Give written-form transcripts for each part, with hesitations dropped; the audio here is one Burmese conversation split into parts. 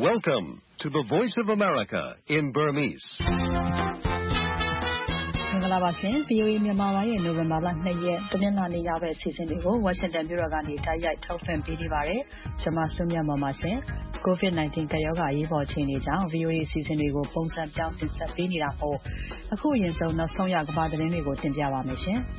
Welcome to the Voice of America in Burmese. မင်္ဂလာပါရှင် VOA မြန်မာပိုင်းရဲ့နိုဝင်ဘာလ2ရက်တနင်္လာနေ့ရောက်တဲ့အစီအစဉ်တွေကို Washington မြို့တော်ကနေတိုက်ရိုက်ထုတ်လွှင့်ပေးနေပါတယ်။ကျွန်မစုမြတ်မောင်ပါရှင် COVID-19 ကပ်ရောဂါရေးပေါ်အခြေအနေကြောင့် VOA အစီအစဉ်တွေကိုပုံစံပြောင်းတင်ဆက်ပေးနေတာမို့အခုအရင်ဆုံးနောက်ဆုံးရကမ္ဘာသတင်းတွေကိုတင်ပြပါမယ်ရှင်။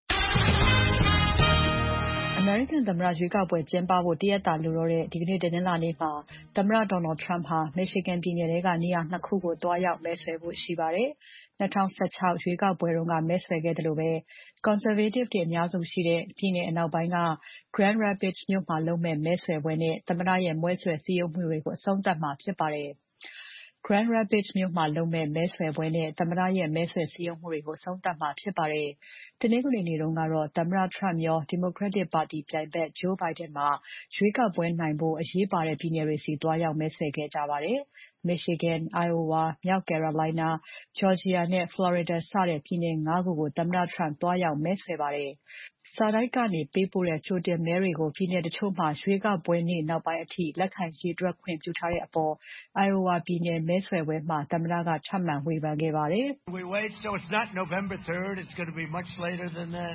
American သမ္မတရွေးကောက်ပွဲကျင်းပဖို့တရက်တာလိုတော့တဲ့ဒီကနေ့တနင်္လာနေ့မှာသမ္မတ Donald Trump ဟာ Michigan ပြည်နယ်ထဲကနေရာ2ခုကိုတွားရောက်မဲဆွယ်ဖို့ရှိပါတယ်။2016ရွေးကောက်ပွဲတုန်းကမဲဆွယ်ခဲ့တယ်လို့ပဲ Conservative တွေအများစုရှိတဲ့ပြည်နယ်အနောက်ပိုင်းက Grand Rapids မြို့မှာလုပ်မဲ့မဲဆွယ်ပွဲနဲ့သမ္မတရဲ့မဲဆွယ်စည်းရုံးမှုတွေကိုအဆုံးသတ်မှာဖြစ်ပါတယ်။ Grand Rapids မြို့မှာလုပ်မဲ့မဲဆွယ်ပွဲနဲ့သမ္မတရဲ့မဲဆွယ်စည်းရုံးမှုတွေကိုအဆုံးသတ်မှာဖြစ်ပါတယ်။တနင်္ဂနွေနေ့တုန်းကတော့သမ္မတ Trump ရော Democratic ပါတီပြိုင်ဘက် Joe Biden ပါရွေးကောက်ပွဲနိုင်ဖို့အရေးပါတဲ့ပြည်နယ်တွေဆီတွားရောက်မဲဆွယ်ခဲ့ကြပါတယ်။ Michigan, Iowa, မြောက် Carolina, Georgia နဲ့ Florida စတဲ့ပြည်နယ် ၅ ခုကိုသမ္မတ Trump သွားရောက်မဲဆွယ်ပါတယ်။စာတိုက်ကနေပေးပို့တဲ့ကြိုတင်မဲတွေကိုပြည်နယ်တချို့မှာရွေးကောက်ပွဲနေ့နောက်ပိုင်းအထိလက်ခံရေတွက်ခွင့်ပြုထားတဲ့အပေါ် Iowa ပြည်နယ်မဲဆွယ်ပွဲမှာသမ္မတကထပ်မံဝေဖန်ခဲ့ပါတယ်။ We wait so it's not November 3rd, it's going to be much later than that.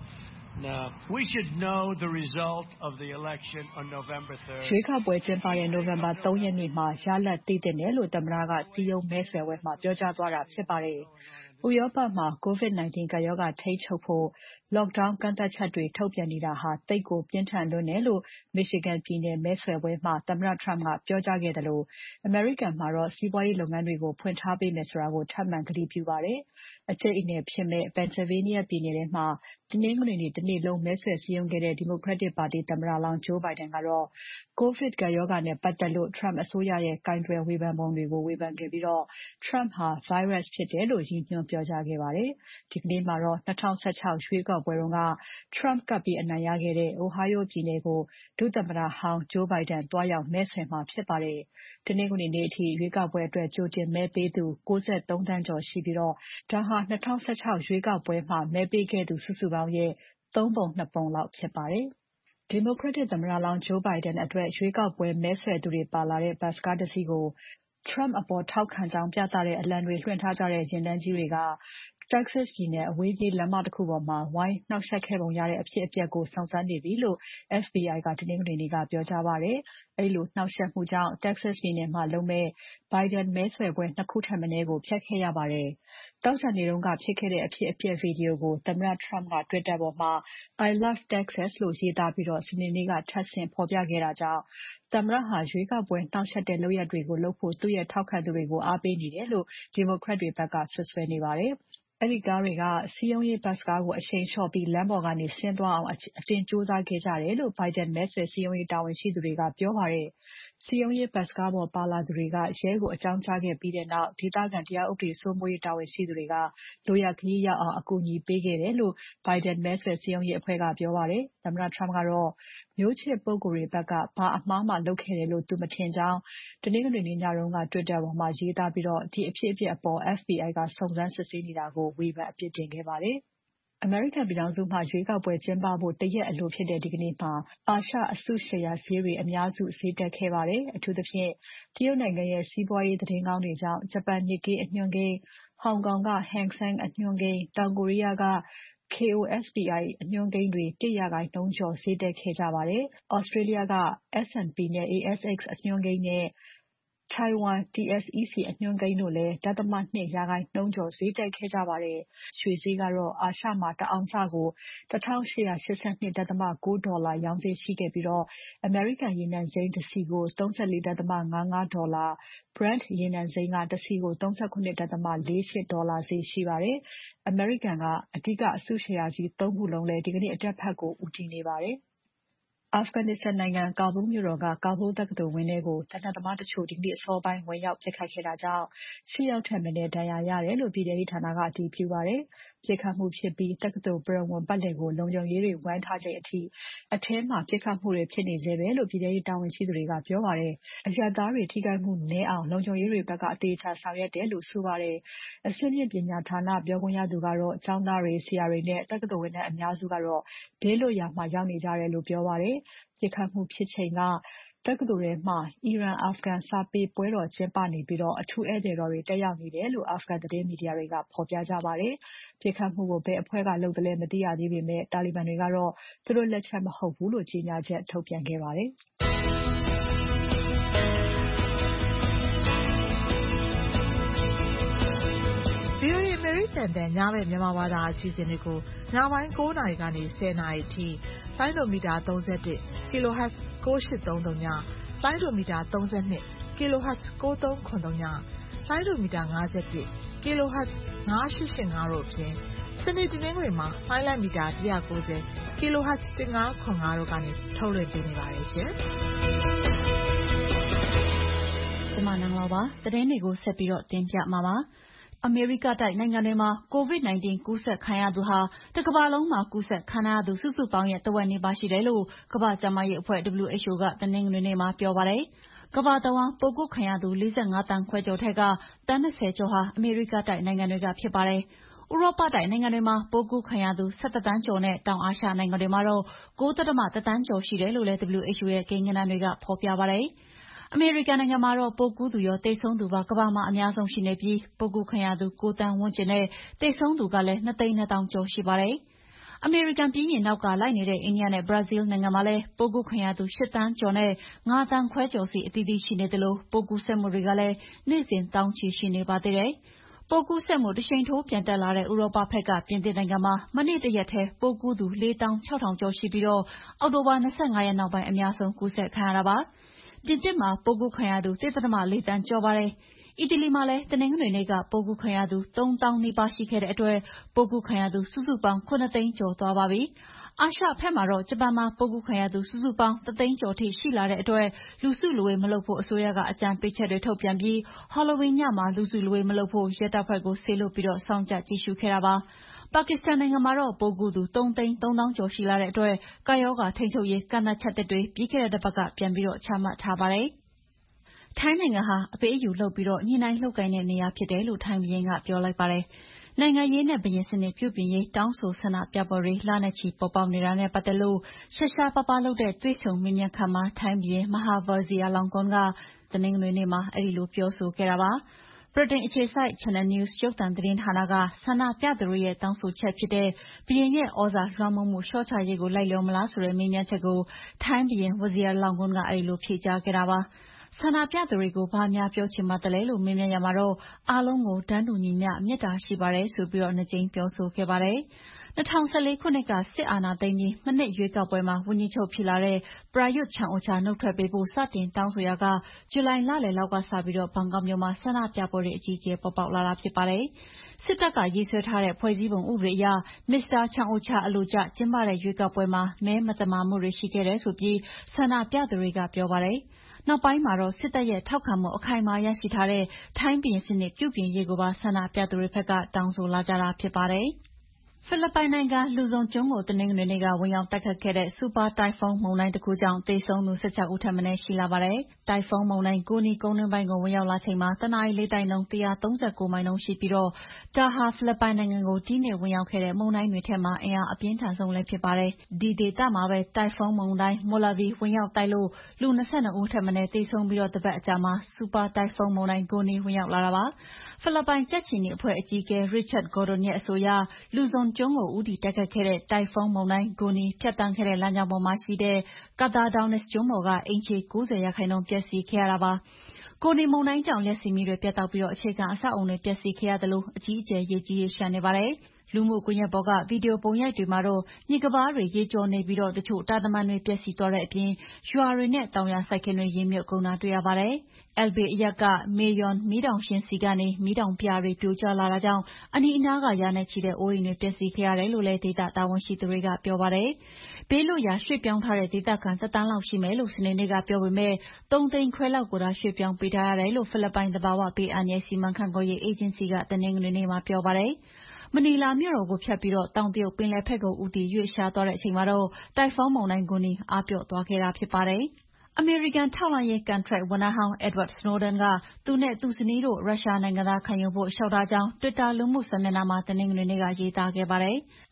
No. We should know the result of the election on November 3rd. ရွေးကောက်ပွဲကျင်းပတဲ့ November 3 ရက်နေ့မှာရလဒ်သိသင့်တယ်လို့သမ္မတကစည်းရုံးမဲဆွယ်ပွဲမှာပြောကြားသွားတာဖြစ်ပါတယ်။ဥရောပမှာ COVID-19 ကပ်ရောဂါထိန်းချုပ်ဖို့ lockdown ကန့်သတ်ချက်တွေထုတ်ပြန်နေတာဟာသိပ်ကိုပြင်းထန်လွန်းတယ်လို့ Michigan ပြည်နယ်မဲဆွယ်ပွဲမှာသမ္မတ Trump ကပြောကြားခဲ့သလိုအမေရိကန်မှာတော့စီးပွားရေးလုပ်ငန်းတွေကိုဖွင့်ထားပေးမယ်ဆိုတာကိုထပ်မံကတိပြုပါတယ်။အကျိတ်အနယ်ဖြစ်မဲ့ Pennsylvania ပြည်နယ်ထဲမှာတနင်္ဂနွေနေ့တနေ့လုံးမဲဆွယ်စည်းရုံးခဲ့တဲ့ Democratic ပါတီသမ္မတလောင်း Joe Biden ကတော့ COVID ကပ်ရောဂါနဲ့ပတ်သက်လို့ Trump အစိုးရရဲ့ကိုင်တွယ်ဝေဖန်ပုံတွေကိုဝေဖန်ခဲ့ပြီးTrump ဟာ virus ဖြစ်တယ်လို့ရည်ညွှန်းပြောကြားခဲ့ပါတယ်။ဒီကနေ့မှာတော့2016ရွေးကောက်ပွဲတုန်းက Trump ကပ်ပြီးအနိုင်ရခဲ့တဲ့ Ohio ပြည်နယ်ကိုဒုသမ္မတဟောင်း Joe Biden သွားရောက်မဲဆွယ်မှာဖြစ်ပါတယ်။တနင်္ဂနွေနေ့အထိရွေးကောက်ပွဲအတွက်ကြိုတင်မဲပေးသူ93သန်းကျော်ရှိပြီးဒါဟာ2016ရွေးကောက်ပွဲမှာမဲပေးခဲ့သူစုစုပေါင်းရဲ့3 ပုံ 2 ပုံလောက်ဖြစ်ပါတယ်။ Democratic သမ္မတလောင်း Joe Biden အတွက်ရွေးကောက်ပွဲမဲဆွယ်သူတွေပါလာတဲ့ဘတ်စ်ကားတစ်စီးကို Trump အပေါ်ထောက်ခံကြောင်းပြသတဲ့အလံတွေလွှင့်ထားကြတဲ့ယာဉ်တန်းကြီးတွေက Texas ပြည်နယ်အဝေးပြေးလမ်းမတခုပေါ်မှာဝိုင်းနှောက်ယှက်ခဲ့ပုံရတဲ့အဖြစ်အပျက်ကိုစုံစမ်းနေပြီလို့ FBI ကတနင်္ဂနွေနေ့ကပြောကြားပါတယ်။အဲဒီလိုနှောက်ယှက်မှုကြောင့် Texas ပြည်နယ်မှာလုပ်မဲ့ Biden မဲဆွယ်ပွဲ2ခုထက်မနည်းကိုဖျက်ခဲ့ရပါတယ်။သောကြာနေ့တုန်းကဖြစ်ခဲ့တဲ့အဖြစ်အပျက်ဗီဒီယိုကိုသမ္မတ Trump က Twitter ပေါ်မှာ I love Texas လို့ရေးသားပြီးစနေနေ့ကထပ်ဆင့်ဖော်ပြခဲ့တာကြောင့်သမ္မတဟာရွေးကောက်ပွဲနှောက်ယှက်တဲ့လုပ်ရပ်တွေကိုလုပ်ဖို့သူ့ရဲ့ထောက်ခံသူတွေကိုအားပေးနေတယ်လို့ Democrat တွေဘက်ကစွပ်စွဲနေပါတယ်။အဲဒီကားတွေကစည်းရုံးရေးဘတ်စ်ကားကိုအရှိန်လျှော့ပြီးလမ်းပေါ်ကနေဆင်းသွားအောင်အတင်းကြိုးစားခဲ့ကြတယ်လို့ Biden မဲဆွယ်စည်းရုံးရေးတာဝန်ရှိသူတွေကပြောပါတယ်။စည်းရုံးရေးဘတ်စ်ကားပေါ်ပါလာသူတွေကရဲကိုအကြောင်းကြားခဲ့ပြီးနောက်ဒေသခံတရားဥပဒေစိုးမိုးရေးတာဝန်ရှိသူတွေကလိုရာခရီးရောက်အောင်အကူအညီပေးခဲ့တယ်လို့ Biden မဲဆွယ်စည်းရုံးရေးအဖွဲ့ကပြောပါတယ်။သမ္မတ Trump ကတော့မျိုးချစ်ပုဂ္ဂိုလ်တွေဘက်ကဘာအမှားမှလုပ်ခဲ့တယ်လို့သူမထင်ကြောင်းတနင်္ဂနွေနေ့ညတုန်းက Twitter ပေါ်မှာရေးသားပြီးဒီအဖြစ်အပျက်အပေါ် FBI ကစုံစမ်းစစ်ဆေးနေတာကိုဝေဖန်အပြစ်တင်ခဲ့ပါတယ်။အမေရိကန်ပြည်ထောင်စုမှာရွေးကောက်ပွဲကျင်းပဖို့တရက်အလိုဖြစ်တဲ့ဒီကနေ့မှာအာရှအစုရှယ်ယာဈေးတွေအများစုဈေးတက်ခဲ့ပါတယ်။အထူးသဖြင့်တရုတ်နိုင်ငံရဲ့စီးပွားရေးသတင်းကောင်းတွေကြောင့်ဂျပန် Nikkei အညွှန်းကိန်း၊ ဟောင်ကောင်က Hang Seng အညွှန်းကိန်း၊ တောင်ကိုရီးယားက KOSPI အညွှန်းကိန်းတွေ1% ကျော်ဈေးတက်ခဲ့ကြပါတယ်။ Australia က S&P နဲ့ ASX အညွှန်းကိန်းနဲ့ထိုင်ဝမ် TSEC အညွှန်းကိန်းတို့လည်း 0.2% ကျော်ဈေးတက်ခဲ့ကြပါတယ်။ရွှေဈေးကတော့အာရှမှာတအောင်စကို $1,882.9 ဒေါ်လာရောင်းဈေးရှိခဲ့ပြီးအမေရိကန်ရေနံစိမ်းတစည်ကို $34.55 ဒေါ်လာ၊ Brent ရေနံစိမ်းကတစည်ကို $37.48 ဒေါ်လာဈေးရှိပါတယ်။ အမေရိကန်ကအဓိကအစုရှယ်ယာကြီး ၃ ခုလုံးလည်းဒီကနေ့အတက်ဘက်ကိုဦးတည်နေပါတယ်။ Afghanistan နိုင်ငံကာဘူးလ်မြို့တော်က ကာဘူးလ်တက္ကသိုလ်ဝင်းထဲကိုသေနတ်သမားတချို့ဒီနေ့အစောပိုင်းဝင်ရောက်ပစ်ခတ်ခဲ့တာကြောင့်8 ယောက်ထက်မနည်းဒဏ်ရာရတယ်လို့ပြည်ထဲရေးဌာနကအတည်ပြုပါတယ်။ပစ်ခတ်မှုဖြစ်ပြီးတက္ကသိုလ်ပရဝဏ်ပတ်လည်ကိုလုံခြုံရေးတွေဝိုင်းထားချိန်အထိအထဲမှာပစ်ခတ်မှုတွေဖြစ်နေဆဲပဲလို့ပြည်ထဲရေးတာဝန်ရှိသူတွေကပြောပါတယ်။အရပ်သားတွေထိခိုက်မှုနည်းအောင်လုံခြုံရေးတွေဘက်ကအသေအချာဆောင်ရွက်တယ်လို့ဆိုပါတယ်။အဆင့်မြင့်ပညာဌာနပြောခွင့်ရသူကတော့ကျောင်းသားတွေ၊ဆရာတွေနဲ့တက္ကသိုလ်ဝန်ထမ်းအများစုကတော့ဘေးလွတ်ရာမှာရောက်နေကြတယ်လို့ပြောပါတယ်။ပစ်ခတ်မှုဖြစ်ချိန်ကတက္ကသိုလ်ထဲမှာ အီရန်-အာဖဂန်စာပေပွဲတော်ကျင်းပနေပြီးအထူးဧည့်သည်တော်တွေတက်ရောက်နေတယ်လို့အာဖဂန်သတင်းမီဒီယာတွေကဖော်ပြကြပါတယ်။ပစ်ခတ်မှုကိုဘယ်အဖွဲ့ကလုပ်သလဲမသိရသေးပေမဲ့ တာလီဘန်တွေကတော့သူတို့လက်ချက်မဟုတ်ဘူးလို့ကြေညာချက်ထုတ်ပြန်ခဲ့ပါတယ်။ VOA အမေရိကန်တန်ညဘက်မြန်မာဘာသာအစီအစဉ်တွေကိုညပိုင်း9 နာရီကနေ10 နာရီအထိလိုင်းဒိုမီတာ31 kHz 9833ညလိုင်းဒိုမီတာ32 kHz 9393ညလိုင်းဒိုမီတာ51 kHz 9885တို့အပြင်စနေတနင်္ဂနွေမှာလိုင်းလမီတာ190 kHz 1505တို့ကနေထုတ်လွှင့်ပေးနေပါတယ်ရှင်။ကျွန်မနန်းလောပါသတင်းတွေကိုဆက်ပြီးတော့တင်ပြမှာပါ။အမေရိကတိုက်နိုင်ငံတွေမှာ COVID-19 ကူးစက်ခံရသူဟာတစ်ကမ္ဘာလုံးမှာကူးစက်ခံရသူစုစုပေါင်းရဲ့တဝက်နီးပါးရှိတယ်လို့ကမ္ဘာ့ကျန်းမာရေးအဖွဲ့ WHO ကတနင်္ဂနွေနေ့မှာပြောပါတယ်။ကမ္ဘာတဝန်းပိုးကူးခံရသူ45သန်းခွဲကျော်ထက်ကတန်း20ကျော်ဟာအမေရိကတိုက်နိုင်ငံတွေကဖြစ်ပါတယ်။ဥရောပတိုက်နိုင်ငံတွေမှာပိုးကူးခံရသူ17သန်းကျော်နဲ့တောင်အာရှနိုင်ငံတွေမှာတော့9.1သန်းကျော်ရှိတယ်လို့လည်း WHO ရဲ့ကိန်းဂဏန်းတွေကဖော်ပြပါတယ်။အမေရိကန်နိုင်ငံမှာတော့ပိုးကူးသူရောသေဆုံးသူပါကမ္ဘာမှာအများဆုံးရှိနေပြီးပိုးကူးခံရသူ9သန်းဝန်းကျင်နဲ့သေဆုံးသူကလည်း2သိန်း2သောင်းကျော်ရှိပါတယ်။အမေရိကန်ပြည်ရင်နောက်ကလိုက်နေတဲ့အိန္ဒိယနဲ့ဘရာဇီးနိုင်ငံမှာလည်းပိုးကူးခံရသူ8သန်းကျော်နဲ့9သန်းခွဲကျော်စီအသီးသီးရှိနေသလိုပိုးကူးစက်မှုတွေကလည်းနေ့စဉ်တောင်းချီရှိနေပါသေးတယ်။ပိုးကူးစက်မှုတစ်ရှိန်ထိုးပြန်တက်လာတဲ့ဥရောပဘက်ကပြင်သစ်နိုင်ငံမှာမနေ့တရက်ထဲပိုးကူးသူ46000ကျော်ရှိပြီးအောက်တိုဘာ25ရက်နောက်ပိုင်းအများဆုံးကူးစက်ခံရတာပါ။ပြင်သစ်မှာပိုးကူးခံရသူ 1.4 သန်းကျော်ပါတယ်။အီတလီမှာလည်းတနင်္ဂနွေနေ့ကပိုးကူးခံရသူ3000နီးပါးရှိခဲ့တဲ့အတွက်ပိုးကူးခံရသူစုစုပေါင်း9သိန်းကျော်သွားပါပြီ။အာရှဘက်မှာတော့ဂျပန်မှာပိုးကူးခံရသူစုစုပေါင်း1သိန်းကျော်ထိရှိလာတဲ့အတွက်လူစုလူဝေးမလုပ်ဖို့အစိုးရကအကြံပေးချက်တွေထုတ်ပြန်ပြီး Halloween ညမှာလူစုလူဝေးမလုပ်ဖို့ရဲတပ်ဖွဲ့ကိုစေလွှတ်ပြီးစောင့်ကြပ်ကြည့်ရှုခဲ့တာပါ။ပါကစ္စတန်နိုင်ငံမှာတော့ပိုးကူးသူ3သိန်း3သောင်းကျော်ရှိလာတဲ့အတွက်ကပ်ရောဂါထိန်းချုပ်ရေးကန့်သတ်ချက်တွေပြီးခဲ့တဲ့တစ်ပတ်ကပြန်ပြီးချမှတ်ထားပါတယ်။ထိုင်းနိုင်ငံဟာအပေးအယူလုပ်ပြီးညှိနှိုင်းလုပ်ကိုင်တဲ့နေရာဖြစ်တယ်လို့ထိုင်းဘုရင်ကပြောလိုက်ပါတယ်။နိုင်ငံရေးနဲ့ဘုရင်စနစ်ပြုပြင်ရေးတောင်းဆိုဆန္ဒပြပွဲတွေလနဲ့ချီပေါ်ပေါက်နေတာနဲ့ပတ်သက်လို့ရှားရှားပါးပါးလုပ်တဲ့တွေ့ဆုံမေးမြန်းခန်းမှာထိုင်းဘုရင် Maha Vajiralongkorn ကတနင်္ဂနွေနေ့မှာအဲဒီလိုပြောဆိုခဲ့တာပါ။ဗြိတိန်အခြေစိုက် Channel News ရုပ်သံသတင်းဌာနကဆန္ဒပြသူတွေရဲ့တောင်းဆိုချက်ဖြစ်တဲ့ဘုရင်ရဲ့ဩဇာလွှမ်းမိုးမှုလျှော့ချရေးကိုလိုက်လျောမလားဆိုတဲ့မေးမြန်းချက်ကိုထိုင်းဘုရင် Vajiralongkorn ကအဲဒီလိုဖြေကြားခဲ့တာပါ။ဆန္ဒပြသူတွေကိုဘာများပြောချင်ပါသလဲလို့မေးမြန်းရာမှာတော့အားလုံးကိုတန်းတူညီမျှမေတ္တာရှိပါတယ်ဆိုပြီး2ကြိမ်ပြောဆိုခဲ့ပါတယ်။2014ခုနှစ်ကစစ်အာဏာသိမ်းပြီးမနှစ်ရွေးကောက်ပွဲမှာဝန်ကြီးချုပ်ဖြစ်လာတဲ့ Prayut Chan-o-cha နုတ်ထွက်ပေးဖို့စတင်တောင်းဆိုရာကဇူလိုင်လလယ်လောက်ကစပြီးဘန်ကောက်မြို့မှာဆန္ဒပြပွဲတွေအကြီးအကျယ်ပေါ်ပေါက်လာတာဖြစ်ပါတယ်။စစ်တပ်ကရေးဆွဲထားတဲ့ဖွဲ့စည်းပုံဥပဒေအရမစ္စတာ Chan-o-cha အလိုကျကျင်းပတဲ့ရွေးကောက်ပွဲမှာမဲမသမာမှုတွေရှိခဲ့တယ်ဆိုပြီးဆန္ဒပြသူတွေကပြောပါတယ်။နောက်ပိုင်းမှာတော့စစ်တပ်ရဲ့ထောက်ခံမှုအခိုင်အမာရရှိထားတဲ့ထိုင်းဘုရင်စနစ်ပြုပြင်ရေးကိုပါဆန္ဒပြသူတွေဘက်ကတောင်းဆိုလာကြတာဖြစ်ပါတယ်။ဖိလစ်ပိုင်နိုင်ငံလူဇွန်ကျွန်းကိုတနင်္ဂနွေနေ့ကဝင်ရောက်တိုက်ခတ်ခဲ့တဲ့စူပါတိုင်ဖွန်းမုန်တိုင်းတစ်ခုကြောင့်သေဆုံးသူ16ဦးထက်မနည်းရှိလာပါတယ်။တိုင်ဖွန်းမုန်တိုင်းကိုနီကုန်းတွင်းပိုင်းကိုဝင်ရောက်လာချိန်မှာတနာရီလေတိုက်နှုန်း139မိုင်နှုန်းရှိပြီးဒါဟာဖိလစ်ပိုင်နိုင်ငံကိုဒီနေ့ဝင်ရောက်ခဲ့တဲ့မုန်တိုင်းတွေထဲမှာအင်အားအပြင်းထန်ဆုံးလည်းဖြစ်ပါတယ်။ဒီဒေသမှာပဲတိုင်ဖွန်းမုန်တိုင်းမိုလာဗီဝင်ရောက်တိုက်လို့လူ22ဦးထက်မနည်းသေဆုံးပြီးတစ်ပတ်အကြာမှာစူပါတိုင်ဖွန်းမုန်တိုင်းကိုနီဝင်ရောက်လာတာပါ။ဖိလစ်ပိုင်ကြက်ခြေနီအဖွဲ့အကြီးအကဲ Richard Gordon ရဲ့အဆိုအရလူဇွန်ကျွန်းကိုဦးတည်တိုက်ခတ်ခဲ့တဲ့တိုင်ဖွန်းမုန်တိုင်းဂိုနီဖြတ်သန်းခဲ့တဲ့လမ်းကြောင်းပေါ်မှာရှိတဲ့ Cathardawnis ကျွန်းပေါ်ကအိမ်ခြေ90%ပျက်စီးခဲ့ရတာပါ။ဂိုနီမုန်တိုင်းကြောင့်လျှပ်စစ်မီးတွေပြတ်တောက်ပြီးအခြေခံအဆောက်အအုံတွေပျက်စီးခဲ့ရသလိုအကြီးအကျယ်ရေကြီးရေလျှံနေပါတယ်။လူမှုကွန်ရက်ပေါ်ကဗီဒီယိုပုံရိပ်တွေမှာတော့မြစ်ကမ်းပါးတွေရေကျော်နေပြီးတချို့တာတမံတွေပျက်စီးသွားတဲ့အပြင်ရွာတွေနဲ့တောင်ယာစိုက်ခင်းတွေရေမြုပ်ကုန်တာတွေ့ရပါတယ်။ Albay အရပ်က Mayon မီးတောင်ရှင်ဆီကနေမီးတောင်ပြားတွေပြိုကျလာတာကြောင့်အနီးအနားကရာနဲ့ချီတဲ့အိုးအိမ်တွေပျက်စီးခဲ့ရတယ်လို့လည်းဒေသတာဝန်ရှိသူတွေကပြောပါတယ်။ဘေးလွတ်ရာရွှေ့ပြောင်းထားတဲ့ဒေသခံ1 သန်းလောက်ရှိမယ်လို့စနေနေ့ကပြောပေမဲ့3 သိန်းခွဲလောက်ကိုသာရွှေ့ပြောင်းပေးထားရတယ်လို့ဖိလစ်ပိုင်သဘာဝဘေးအန္တရာယ်စီမံခန့်ခွဲရေးအေဂျင်စီကတနင်္ဂနွေနေ့မှာပြောပါတယ်။မနီလာမြို့တော်ကိုဖြတ်ပြီးတောင်တရုတ်ပင်လယ်ဘက်ကိုဦးတည်ရွေ့လျားသွားတဲ့အချိန်မှာတိုင်ဖွန်းမုန်တိုင်းဂိုနီအားပျော့သွားခဲ့တာဖြစ်ပါတယ်။အမေရိကန်ထောက်လှမ်းရေးကန်ထရိုက်ဝန်ထမ်းဟောင်း Edward Snowden ကသူနဲ့သူ့ဇနီးတို့ရုရှားနိုင်ငံသားခံယူဖို့လျှောက်ထားကြောင်းတွစ်တာလူမှုစာမျက်နှာမှာတနင်္ဂနွေနေ့ကရေးသားခဲ့ပါတယ်။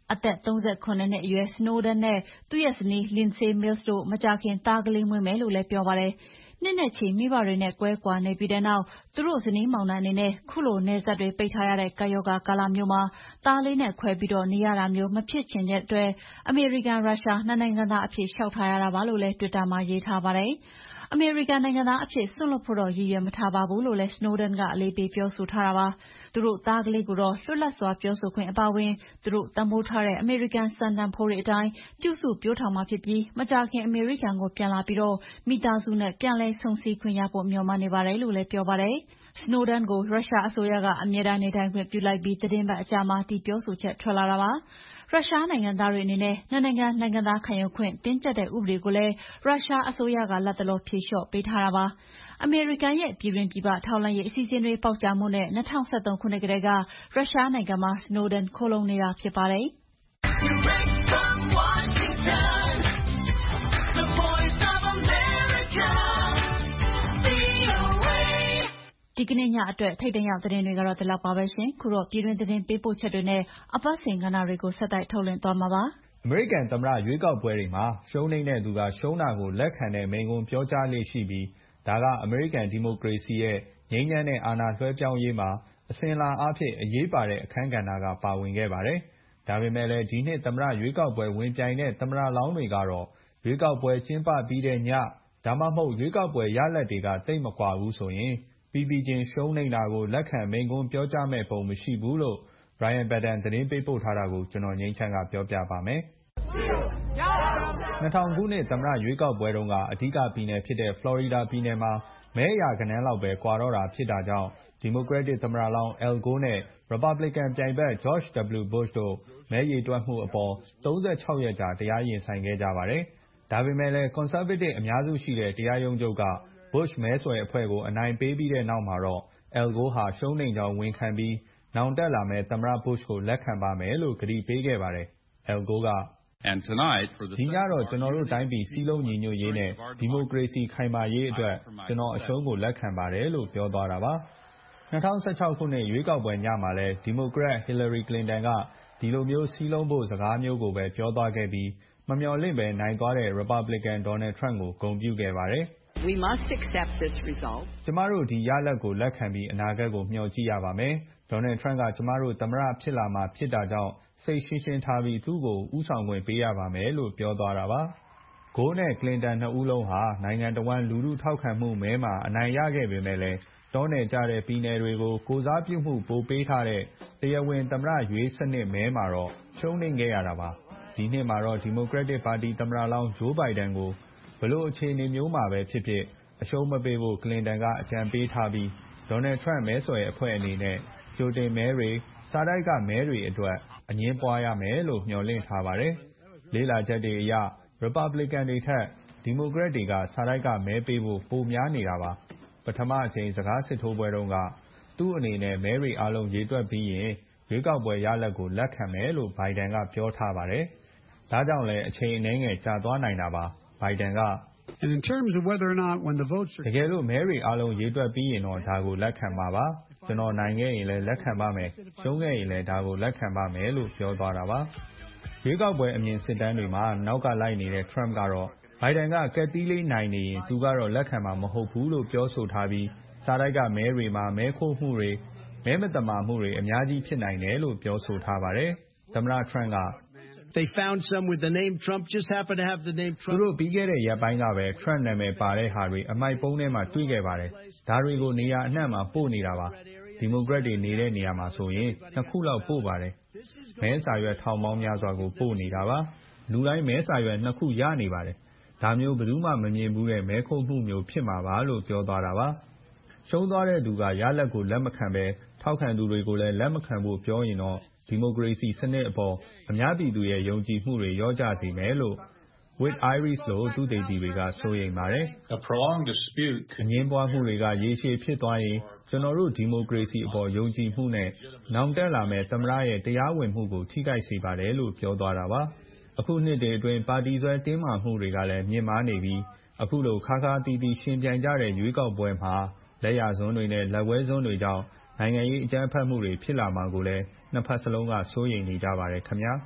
အသက်38နှစ်အရွယ် Snowden နဲ့သူ့ရဲ့ဇနီး Lindsay Mills တို့မကြာခင်သားကလေးမွေးမယ်လို့လည်းပြောပါတယ်။နှစ်နဲ့ချီမိဘတွေနဲ့ကွဲကွာနေပြီးတဲ့နောက်သူတို့ဇနီးမောင်နှံအနေနဲ့ခုလိုနယ်စပ်တွေပိတ်ထားရတဲ့ကပ်ရောဂါကာလမျိုးမှာသားလေးနဲ့ခွဲပြီးနေရတာမျိုးမဖြစ်ချင်တဲ့အတွက်အမေရိကန်၊ရုရှားနှစ်နိုင်ငံသားအဖြစ်လျှောက်ထားရတာပါလို့လည်းတွစ်တာမှာရေးထားပါတယ်။အမေရိကန်နိုင်ငံသားအဖြစ်စွန့်လွှတ်ဖို့တော့ရည်ရွယ်မထားပါဘူးလို့လည်း Snowden ကအလေးပေးပြောဆိုထားတာပါ။သူတို့သားကလေးကိုတော့လွတ်လပ်စွာပြောဆိုခွင့်အပါအဝင်သူတို့တန်ဖိုးထားတဲ့အမေရိကန်စံတန်ဖိုးတွေအတိုင်းပြုစုပျိုးထောင်မှာဖြစ်ပြီးမကြာခင်အမေရိကန်ကိုပြန်လာပြီးမိသားစုနဲ့ပြန်လည်ဆုံစည်းခွင့်ရဖို့မျှော်မှန်းနေပါတယ်လို့လည်းပြောပါတယ်။ Snowden ကိုရုရှားအစိုးရကအမြဲတမ်းနေထိုင်ခွင့်ပြုလိုက်ပြီးသတင်းပတ်အကြာမှာဒီပြောဆိုချက်ထွက်လာတာပါ။ရုရှားနိုင်ငံသားတွေအနေနဲ့နှစ်နိုင်ငံနိုင်ငံသားခံယူခွင့်တင်းကျပ်တဲ့ဥပဒေကိုလည်းရုရှားအစိုးရကလတ်တလောဖြေလျှော့ပေးထားတာပါ။အမေရိကန်ရဲ့ပြည်တွင်းပြည်ပထောက်လှမ်းရေးအစီအစဉ်တွေပေါက်ကြားမှုနဲ့2013ခုနှစ်ကတည်းကရုရှားနိုင်ငံမှာ Snowden ခိုလှုံနေတာဖြစ်ပါတယ်။ဒီကနေ့ညအတွက်ထိပ်တန်းရောက်သတင်းတွေကတော့ဒီလောက်ပါပဲရှင်။ခုတော့ပြည်တွင်းသတင်းပေးပို့ချက်တွေနဲ့အပတ်စဉ်ကဏ္ဍတွေကိုဆက်တိုက်ထုတ်လွှင့်သွားမှာပါ။အမေရိကန်သမ္မတရွေးကောက်ပွဲတွေမှာရှုံးနိမ့်တဲ့သူကရှုံးတာကိုလက်ခံတဲ့မိန့်ခွန်းပြောကြားလေ့ရှိပြီးဒါကအမေရိကန်ဒီမိုကရေစီရဲ့ငြိမ်းချမ်းတဲ့အာဏာလွှဲပြောင်းရေးမှာအစဉ်အလာအားဖြင့်အရေးပါတဲ့အခန်းကဏ္ဍကပါဝင်ခဲ့ပါတယ်။ဒါပေမဲ့လည်းဒီနှစ်သမ္မတရွေးကောက်ပွဲဝင်ပြိုင်တဲ့သမ္မတလောင်းတွေကတော့ရွေးကောက်ပွဲကျင်းပပြီးတဲ့ညဒါမှမဟုတ်ရွေးကောက်ပွဲရလဒ်တွေကသိပ်မကွာဘူးဆိုရင်ပြီးပြီးချင်းရှုံးနိမ့်တာကိုလက်ခံမိန့်ခွန်းပြောကြားမယ့်ပုံမရှိဘူးလို့ Brian Padden သတင်းပေးပို့ထားတာကိုကျွန်တော်ငြိမ်းချမ်းကပြောပြပါမယ်။2000ခုနှစ်သမ္မတရွေးကောက်ပွဲတုန်းကအဓိကပြည်နယ်ဖြစ်တဲ့ဖလော်ရီဒါပြည်နယ်မှာမဲအရာဂဏန်းလောက်ပဲကွာတော့တာဖြစ်တာကြောင့်ဒီမိုကရက်တစ်သမ္မတလောင်း Al Gore နဲ့ Republican ပြိုင်ဘက် George W. Bush တို့မဲရေတွက်မှုအပေါ်36ရက်ကြာတရားရင်ဆိုင်ခဲ့ကြပါတယ်။ဒါပေမဲ့လည်း Conservative အများစုရှိတဲ့တရားရုံးချုပ်ကBush မဲဆွယ်အဖွဲ့ကိုအနိုင်ပေးပြီးတဲ့နောက်မှာတော့ Al Gore ဟာရှုံးနိမ့်ကြောင်းဝန်ခံပြီးနောင်တက်လာမယ့်သမ္မတ Bush ကိုလက်ခံပါမယ်လို့ကတိပေးခဲ့ပါတယ်။ Al Gore ကဒီညတော့ကျွန်တော်တို့တိုင်းပြည်စည်းလုံးညီညွတ်ရေးနဲ့ဒီမိုကရေစီခိုင်မာရေးအတွက်ကျွန်တော်အရှုံးကိုလက်ခံပါတယ်လို့ပြောသွားတာပါ။2016ခုနှစ်ရွေးကောက်ပွဲညမှာလည်းဒီမိုကရက် Hillary Clinton ကဒီလိုမျိုးစည်းလုံးဖို့စကားမျိုးကိုပဲပြောသွားခဲ့ပြီးမမျှော်လင့်ပဲနိုင်သွားတဲ့ Republican Donald Trump ကိုဂုဏ်ပြုခဲ့ပါတယ်။ကျမတို့ဒီရလဒ်ကိုလက်ခံပြီးအနာဂတ်ကိုမျှော်ကြည့်ရပါမယ်။ Donald Trump ကကျမတို့သမ္မတဖြစ်လာမှာဖြစ်တာကြောင့်စိတ်ရှင်းရှင်းထားပြီးသူ့ကိုဦးဆောင်ခွင့်ပေးရပါမယ်လို့ပြောသွားတာပါ။ Gore နဲ့ Clinton နှစ်ဦးလုံးဟာနိုင်ငံတဝန်းလူထုထောက်ခံမှုမဲမှာအနိုင်ရခဲ့ပေမဲ့လည်းတောနယ်ကျတဲ့ပြည်နယ်တွေကိုကိုယ်စားပြုမှုပိုပေးထားတဲ့တရားဝင်သမ္မတရွေးစနစ်မဲမှာတော့ရှုံးနိမ့်ခဲ့ရတာပါ။ဒီနှစ်မှာတော့ဒီမိုကရက်တစ်ပါတီသမ္မတလောင်း Joe Biden ကိုဘယ်လိုအခြေအနေမျိုးမှာပဲဖြစ်ဖြစ်အရှုံးမပေးဖို့ Clinton ကအကြံပေးထားပြီး Donald Trump မဲဆွယ်အဖွဲ့အနေနဲ့ကြိုတင်မဲတွေစာတိုက်ကမဲတွေအတွက်အငြင်းပွားရမယ်လို့မျှော်လင့်ထားပါတယ်။လေ့လာချက်တွေအရ Republican တွေထက်ဒီမိုကရက်တွေကစာတိုက်ကမဲပေးဖို့ပိုများနေတာပါ။ပထမအကြိမ်စကားစစ်ထိုးပွဲတုန်းကသူ့အနေနဲ့မဲတွေအားလုံးရေတွက်ပြီးရင်ရွေးကောက်ပွဲရလဒ်ကိုလက်ခံမယ်လို့ Biden ကပြောထားပါတယ်။ဒါကြောင့်လည်းအချိန်အနည်းငယ်ကြာသွားနိုင်တာပါ။ Biden ကတကယ်လို့မဲတွေအားလုံးရေတွက်ပြီးရင်တော့ဒါကိုလက်ခံမှာပါ။ကျွန်တော်နိုင်ခဲ့ရင်လည်းလက်ခံပါမယ်။ရှုံးခဲ့ရင်လည်းဒါကိုလက်ခံပါမယ်လို့ပြောသွားတာပါ။ရွေးကောက်ပွဲအမြင်စစ်တမ်းတွေမှာနောက်ကလိုက်နေတဲ့ Trump ကတော့ Biden ကကပ်သီးလေးနိုင်နေရင်သူကတော့လက်ခံမှာမဟုတ်ဘူးလို့ပြောဆိုထားပြီးစာတိုက်ကမဲတွေမှာမဲခိုးမှုတွေမဲမသမာမှုတွေအများကြီးဖြစ်နိုင်တယ်လို့ပြောဆိုထားပါတယ်။သမ္မတ Trump ကသူတို့ပြီးခဲ့တဲ့ရက်ပိုင်းကပဲ Trump နာမည်ပါတဲ့ဟာတွေအမှိုက်ပုံးထဲမှာတွေ့ခဲ့ပါတယ်။ဒါတွေကိုနေရာအနှံ့မှာပို့နေတာပါ။ဒီမိုကရက်တွေနေတဲ့နေရာမှာဆိုရင်2ခုလောက်ပို့ပါတယ်။မဲစာရွက်ထောင်ပေါင်းများစွာကိုပို့နေတာပါ။လူတိုင်းမဲစာရွက်2ခုရနေပါတယ်။ဒါမျိုးဘယ်သူမှမမြင်ဘူးတဲ့မဲခိုးမှုမျိုးဖြစ်မှာပါလို့ပြောသွားတာပါ။ရှုံးသွားတဲ့သူကရလဒ်ကိုလက်မခံပဲထောက်ခံသူတွေကိုလည်းလက်မခံဖို့ပြောရင်တော့ဒီမိုကရေစီစနစ်အပေါ်အများပြည်သူရဲ့ယုံကြည်မှုတွေလျော့ကျစေမယ်လို့ With Iris လို့သုတေသီတွေကစိုးရိမ်ပါတယ်။အငြင်းပွားမှုတွေကရေရှည်ဖြစ်သွားရင်ကျွန်တော်တို့ဒီမိုကရေစီအပေါ်ယုံကြည်မှုနဲ့နောင်တက်လာမယ့်သမ္မတရဲ့တရားဝင်မှုကိုထိခိုက်စေပါတယ်လို့ပြောသွားတာပါ။အခုနှစ်တွေအတွင်းပါတီစွဲတင်းမာမှုတွေကလည်းမြင့်မားနေပြီးအခုလိုခါးခါးသီးသီးရှင်ပြိုင်ကြတဲ့ရွေးကောက်ပွဲမှာလက်ယာစွန်းတွေနဲ့လက်ဝဲစွန်းတွေကြောင့်နိုင်ငံရေးအကြမ်းဖက်မှုတွေဖြစ်လာမှာကိုလည်းနှစ်ဖက်စလုံးကစိုးရိမ်နေကြပါတယ်ခင်ဗျာ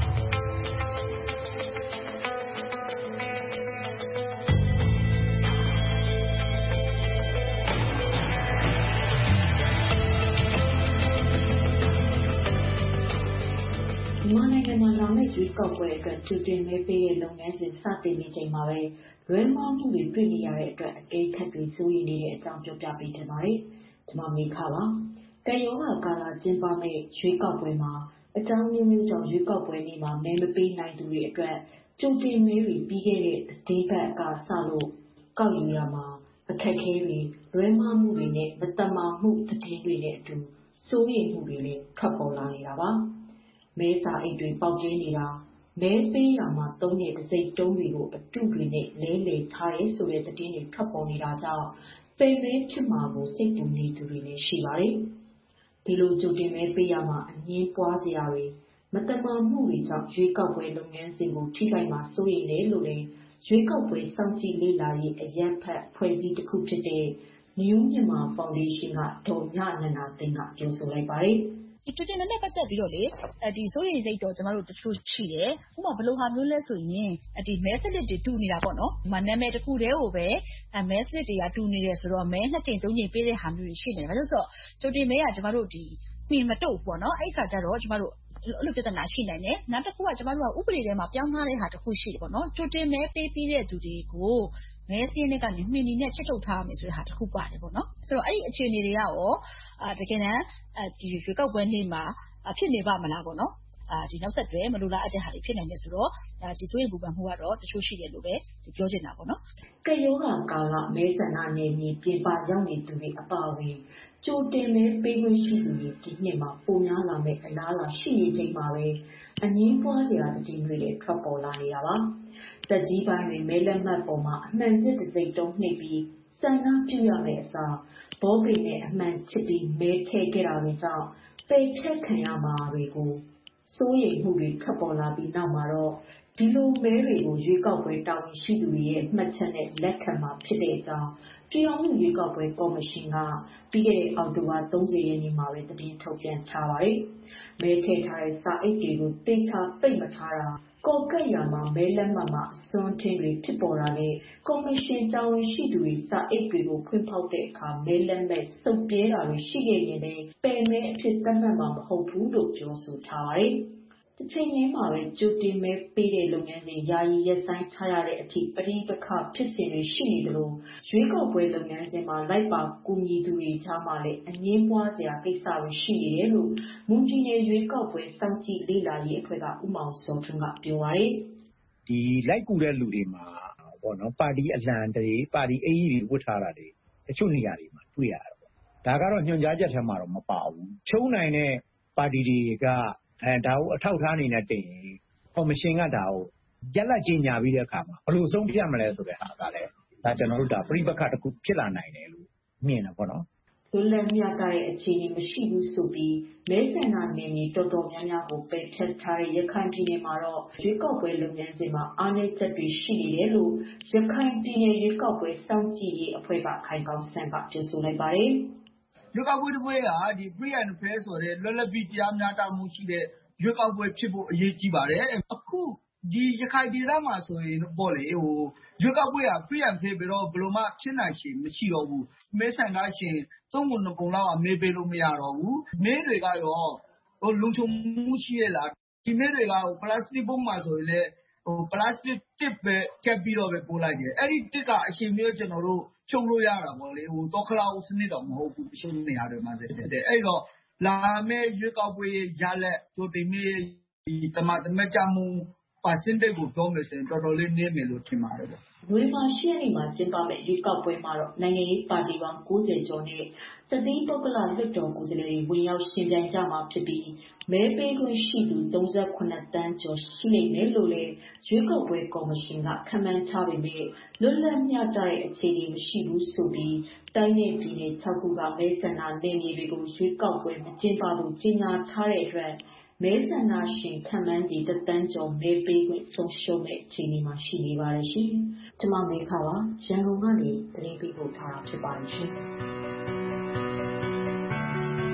မြန်မာနိုင်ငံမှာလာမယ့်ရွေးကောက်ပွဲအတွက်ကြိုတင်မဲပေးတဲ့လုပ်ငန်းစဉ်စတင်နေချိန်မှာပဲလွဲမှားမှုတွေတွေ့နေရတဲ့အတွက်အကဲခတ်တွေစိုးရိမ်နေတဲ့အကြောင်းပြောပြပေးချင်ပါတယ်။ကျွန်မမေခပါ။ကံရောဂါကာလကျင်းပမယ့်ရွေးကောက်ပွဲမှာအကြောင်းမျိုးမျိုးကြောင့်ရွေးကောက်ပွဲနေ့မှာမဲမပေးနိုင်သူတွေအတွက်ကြိုတင်မဲတွေပြီးခဲ့တဲ့ဒေသအကစလို့ကောက်ယူရမှာအခက်အခဲတွေလွဲမှားမှုတွေနဲ့မတမာမှုသတင်းတွေနဲ့အတူစိုးရိမ်မှုတွေလည်းထွက်ပေါ်လာနေတာပါ။မဲစာအိတ်တွေပေါက်ပြင်းနေတာမဲပေးရမှာသုံးတဲ့တစိမ့်တုံးတွေကိုအတုတွေနဲ့လဲလှယ်ထားရဲဆိုတဲ့သတင်းတွေထွက်ပေါ်နေတာကြောင့်ပယ်မဲဖြစ်မှာကိုစိတ်ပူနေသူတွေလည်းရှိပါတယ်။ဒီလိုကြိုတင်မဲပေးရမှာအငင်းပွားစရာတွေမတမာမှုတွေကြောင့်ရွေးကောက်ပွဲလုပ်ငန်းစဉ်ကိုထိခိုက်မှာစိုးရိမ်တယ်လို့လည်းရွေးကောက်ပွဲစောင့်ကြည့်လေ့လာရေးအရက်ဖက်ဖွဲ့စည်းတစ်ခုဖြစ်တဲ့ New Myanmar Foundation ကဒေါ်မြနန္ဒာသိန်းကပြောဆိုလိုက်ပါတယ်။ဒီကြိုတင်မဲနဲ့ပတ်သက်ပြီးတော့လေဒီစိုးရိမ်စိတ်တော့ကျမတို့တချို့ရှိတယ်။ဥပမာဘယ်လိုဟာမျိုးလဲဆိုရင်ဒီမဲစလစ်တွေတူနေတာပေါ့နော်။နာမည်တစ်ခုတည်းကိုပဲမဲစလစ်တွေကတူနေတယ်ဆိုတော့မဲ2ချိန်3ချိန်ပေးတဲ့ဟာမျိုးတွေရှိနေတယ်။ဘာလို့ဆိုတော့ကြိုတင်မဲကကျမတို့ဒီမှီမတုတ်ပေါ့နော်။အဲ့ခါကျတော့ကျမတို့အဲ့လိုပြဿနာရှိနိုင်တယ်။နောက်တစ်ခုကကျမတို့ကဥပဒေထဲမှာပြောင်းထားတဲ့ဟာတစ်ခုရှိတယ်ပေါ့နော်။ကြိုတင်မဲပေးပြီးတဲ့သူတွေကိုမဲစင်းတွေကနေမှီနီနဲ့ချစ်ထုတ်ထားမယ်ဆိုတဲ့ဟာတစ်ခုပါတယ်ပေါ့နော်။ဆိုတော့အဲ့ဒီအခြေအနေတွေကရောတကယ်တမ်းဒီရွေးကောက်ပွဲနေ့မှာဖြစ်နေပါမလားပေါ့နော်။ဒီနောက်ဆက်တွဲမလိုလားအပ်တဲ့ဟာတွေဖြစ်နိုင်တယ်ဆိုတော့ဒီစိုးရိမ်ပူပန်မှုကတော့တချို့ရှိတယ်လို့ပဲပြောချင်တာပေါ့နော်။ကဲယောဂကာလမဲဆန္ဒနယ်မြေပြင်ပရောက်နေသူတွေအပါအဝင်ကြိုတင်မဲပေးခွင့်ရှိသူတွေဒီနှစ်မှာပုံများလာမဲ့အလားအလာရှိနေချိန်မှာပဲအငင်းပွားစရာသတင်းတွေလည်းထွက်ပေါ်လာနေတာပါ။တက်ကြီးပိုင်းတွေမဲလက်မှတ်ပေါ်မှာအမှန်စစ်တစ်စိတ်တုံးနှိပ်ပြီးစံနှပြုရမယ့်အစားဘောပေနဲ့အမှန်ချစ်ပြီးမဲထည့်ခဲ့တာတွေကြောင့်ပယ်ဖျက်ခံရမှာတွေကိုစိုးရိမ်မှုတွေထွက်ပေါ်လာပြီးနောက်မှာတော့ဒီလိုမဲတွေကိုရွေးကောက်ပွဲတာဝန်ရှိသူတွေရဲ့မှတ်ချက်နဲ့လက်ခံမှာဖြစ်တဲ့အကြောင်းပြည်ထောင်စုရွေးကောက်ပွဲကော်မရှင်ကပြီးခဲ့တဲ့အောက်တိုဘာ30ရက်နေ့မှာပဲသတင်းထုတ်ပြန်ထားပါတယ်။မဲထည့်ထားတဲ့စာအိတ်တွေကိုတေချာပိတ်မထားတာကော်ကတ်ရမှာမဲလက်မှတ်မှာအစွန်းထင်းတွေဖြစ်ပေါ်တာနဲ့ကော်မရှင်တာဝန်ရှိသူတွေစာအိတ်တွေကိုဖွင့်ဖောက်တဲ့အခါမဲလက်မှတ်စုပ်ပြဲတာတွေရှိခဲ့ရင်လည်းပယ်မဲအဖြစ်သတ်မှတ်မှာမဟုတ်ဘူးလို့ပြောဆိုထားပါတယ်။တစ်ချိန်တည်းမှာပဲကြိုတင်မဲပေးတဲ့လုပ်ငန်းစဉ်ယာယီရပ်ဆိုင်းထားရတဲ့အထိပဋိပက္ခဖြစ်စဉ်တွေရှိနေသလိုရွေးကောက်ပွဲလုပ်ငန်းစဉ်မှာလိုက်ပါကူညီသူတွေကြားမှာလည်းအငင်းပွားစရာကိစ္စတွေရှိနေတယ်လို့မွန်ပြည်နယ်ရွေးကောက်ပွဲစောင့်ကြည့်လေ့လာရေးအဖွဲ့ကဦးမောင်စောထွန်းကပြောပါတယ်။ဒီလိုက်ကူတဲ့လူတွေမှာပေါ့နော်ပါတီအလံတွေပါတီအကြီးတွေဝတ်ထားတာတွေတချို့နေရာတွေမှာတွေ့ရတယ်ပေါ့။ဒါကတော့ညွှန်ကြားချက်ထဲမှာတော့မပါဘူး။ချုံနိုင်တဲ့ပါတီတွေကဒါကိုအထောက်ထားအနေနဲ့တင်ရင်ကော်မရှင်ကဒါကိုရက်လက်ကြီးညာပြီးတဲ့အခါမှာဘယ်လိုဆုံးဖြတ်မလဲဆိုတဲ့ဟာကလည်းဒါကျွန်တော်တို့ဒါပြိပက္ခတစ်ခုဖြစ်လာနိုင်တယ်လို့မြင်တယ်ပေါ့နော်လွတ်လပ်မြတ်တဲ့အခြေအနေမရှိဘူးဆိုပြီးမဲဆန္ဒနယ်မြေတော်တော်များများကိုပယ်ဖျက်ထားတဲ့ရခိုင်ပြည်နယ်မှာတော့ရွေးကောက်ပွဲလုပ်ငန်းစဉ်မှာအားနည်းချက်တွေရှိနေတယ်လို့ရခိုင်ပြည်နယ်ရွေးကောက်ပွဲစောင့်ကြည့်ရေးအဖွဲ့ကခိုင်ကောင်းစံကပြောဆိုလိုက်ပါတယ်ရွေးကောက်ပွဲတစ်ပွဲကဒီ free and fair ဆိုတဲ့လွတ်လပ်ပြီးတရားမျှတမှုရှိတဲ့ရွေးကောက်ပွဲဖြစ်ဖို့အရေးကြီးပါတယ်အခုဒီရခိုင်ဒေသမှာဆိုရင်ပေါ့လေရွေးကောက်ပွဲက free and fair ပြီးတော့ဘယ်လိုမှဖြစ်နိုင်ရှင်မရှိတော့ဘူးမဲဆန္ဒရှင်သုံးပုံနှစ်ပုံလောက်ကမဲပေးလို့မရတော့ဘူးမဲတွေကရောလုံခြုံမှုရှိရလားဒီမဲတွေကပလတ်စတစ်ပုံမှာဆိုရင်လေပလတ်စတစ်တစ်ပဲကပ်ပြီးတော့ပဲပို့လိုက်တယ်အဲ့ဒီတစ်ကအချိန်မျိုးကျွန်တော်တို့ဖြုံလို့ရတာပေါ့လေတော့ခလောက်စနစ်တော့မဟုတ်ဘူးရှုံးနေရတယ်မှာတဲ့အဲ့တော့လာမယ့်ရွေးကောက်ပွဲရလက်တို့ဒီနေ့ဒီတမကြမှုpercentage ကိုပြောမယ်ဆိုရင်တော်တော်လေးနည်းမယ်လို့ထင်ပါတယ်ဗျ။နိုဝင်ဘာ10ရက်နေ့မှာကျင်းပမယ့်ရွေးကောက်ပွဲမှာတော့နိုင်ငံရေးပါတီပေါင်း90ကျော်နဲ့တသီးပုဂ္ဂလလွှတ်တော်ကိုယ်စားလှယ်တွေဝင်ရောက်ရှင်ပြိုင်ကြမှာဖြစ်ပြီးမဲပေးခွင့်ရှိသူ38တန်းကျော်ရှိနေမယ်လို့လည်းရွေးကောက်ပွဲကော်မရှင်ကခန့်မှန်းထားပေမဲ့လွတ်လပ်မျှတတဲ့အခြေအနေမရှိဘူးဆိုပြီးတိုင်းနဲ့ပြည်နယ်6ခုကမဲဆန္ဒနယ်မြေတွေကိုရွေးကောက်ပွဲမကျင်းပဘူးကြေညာထားတဲ့အတွက်မဲဆန္ဒရှင်ခန့်မှန်းကြီးတန်းကျော်မဲပေးခွင့်ဆုံးရှုံးမဲ့အခြေအနေမှာရှိနေပါတယ်ရှင်။ကျွန်မမေခပါရန်ကုန်ကနေသတင်းပေးပို့ထားတာဖြစ်ပါတယ်ရှင်။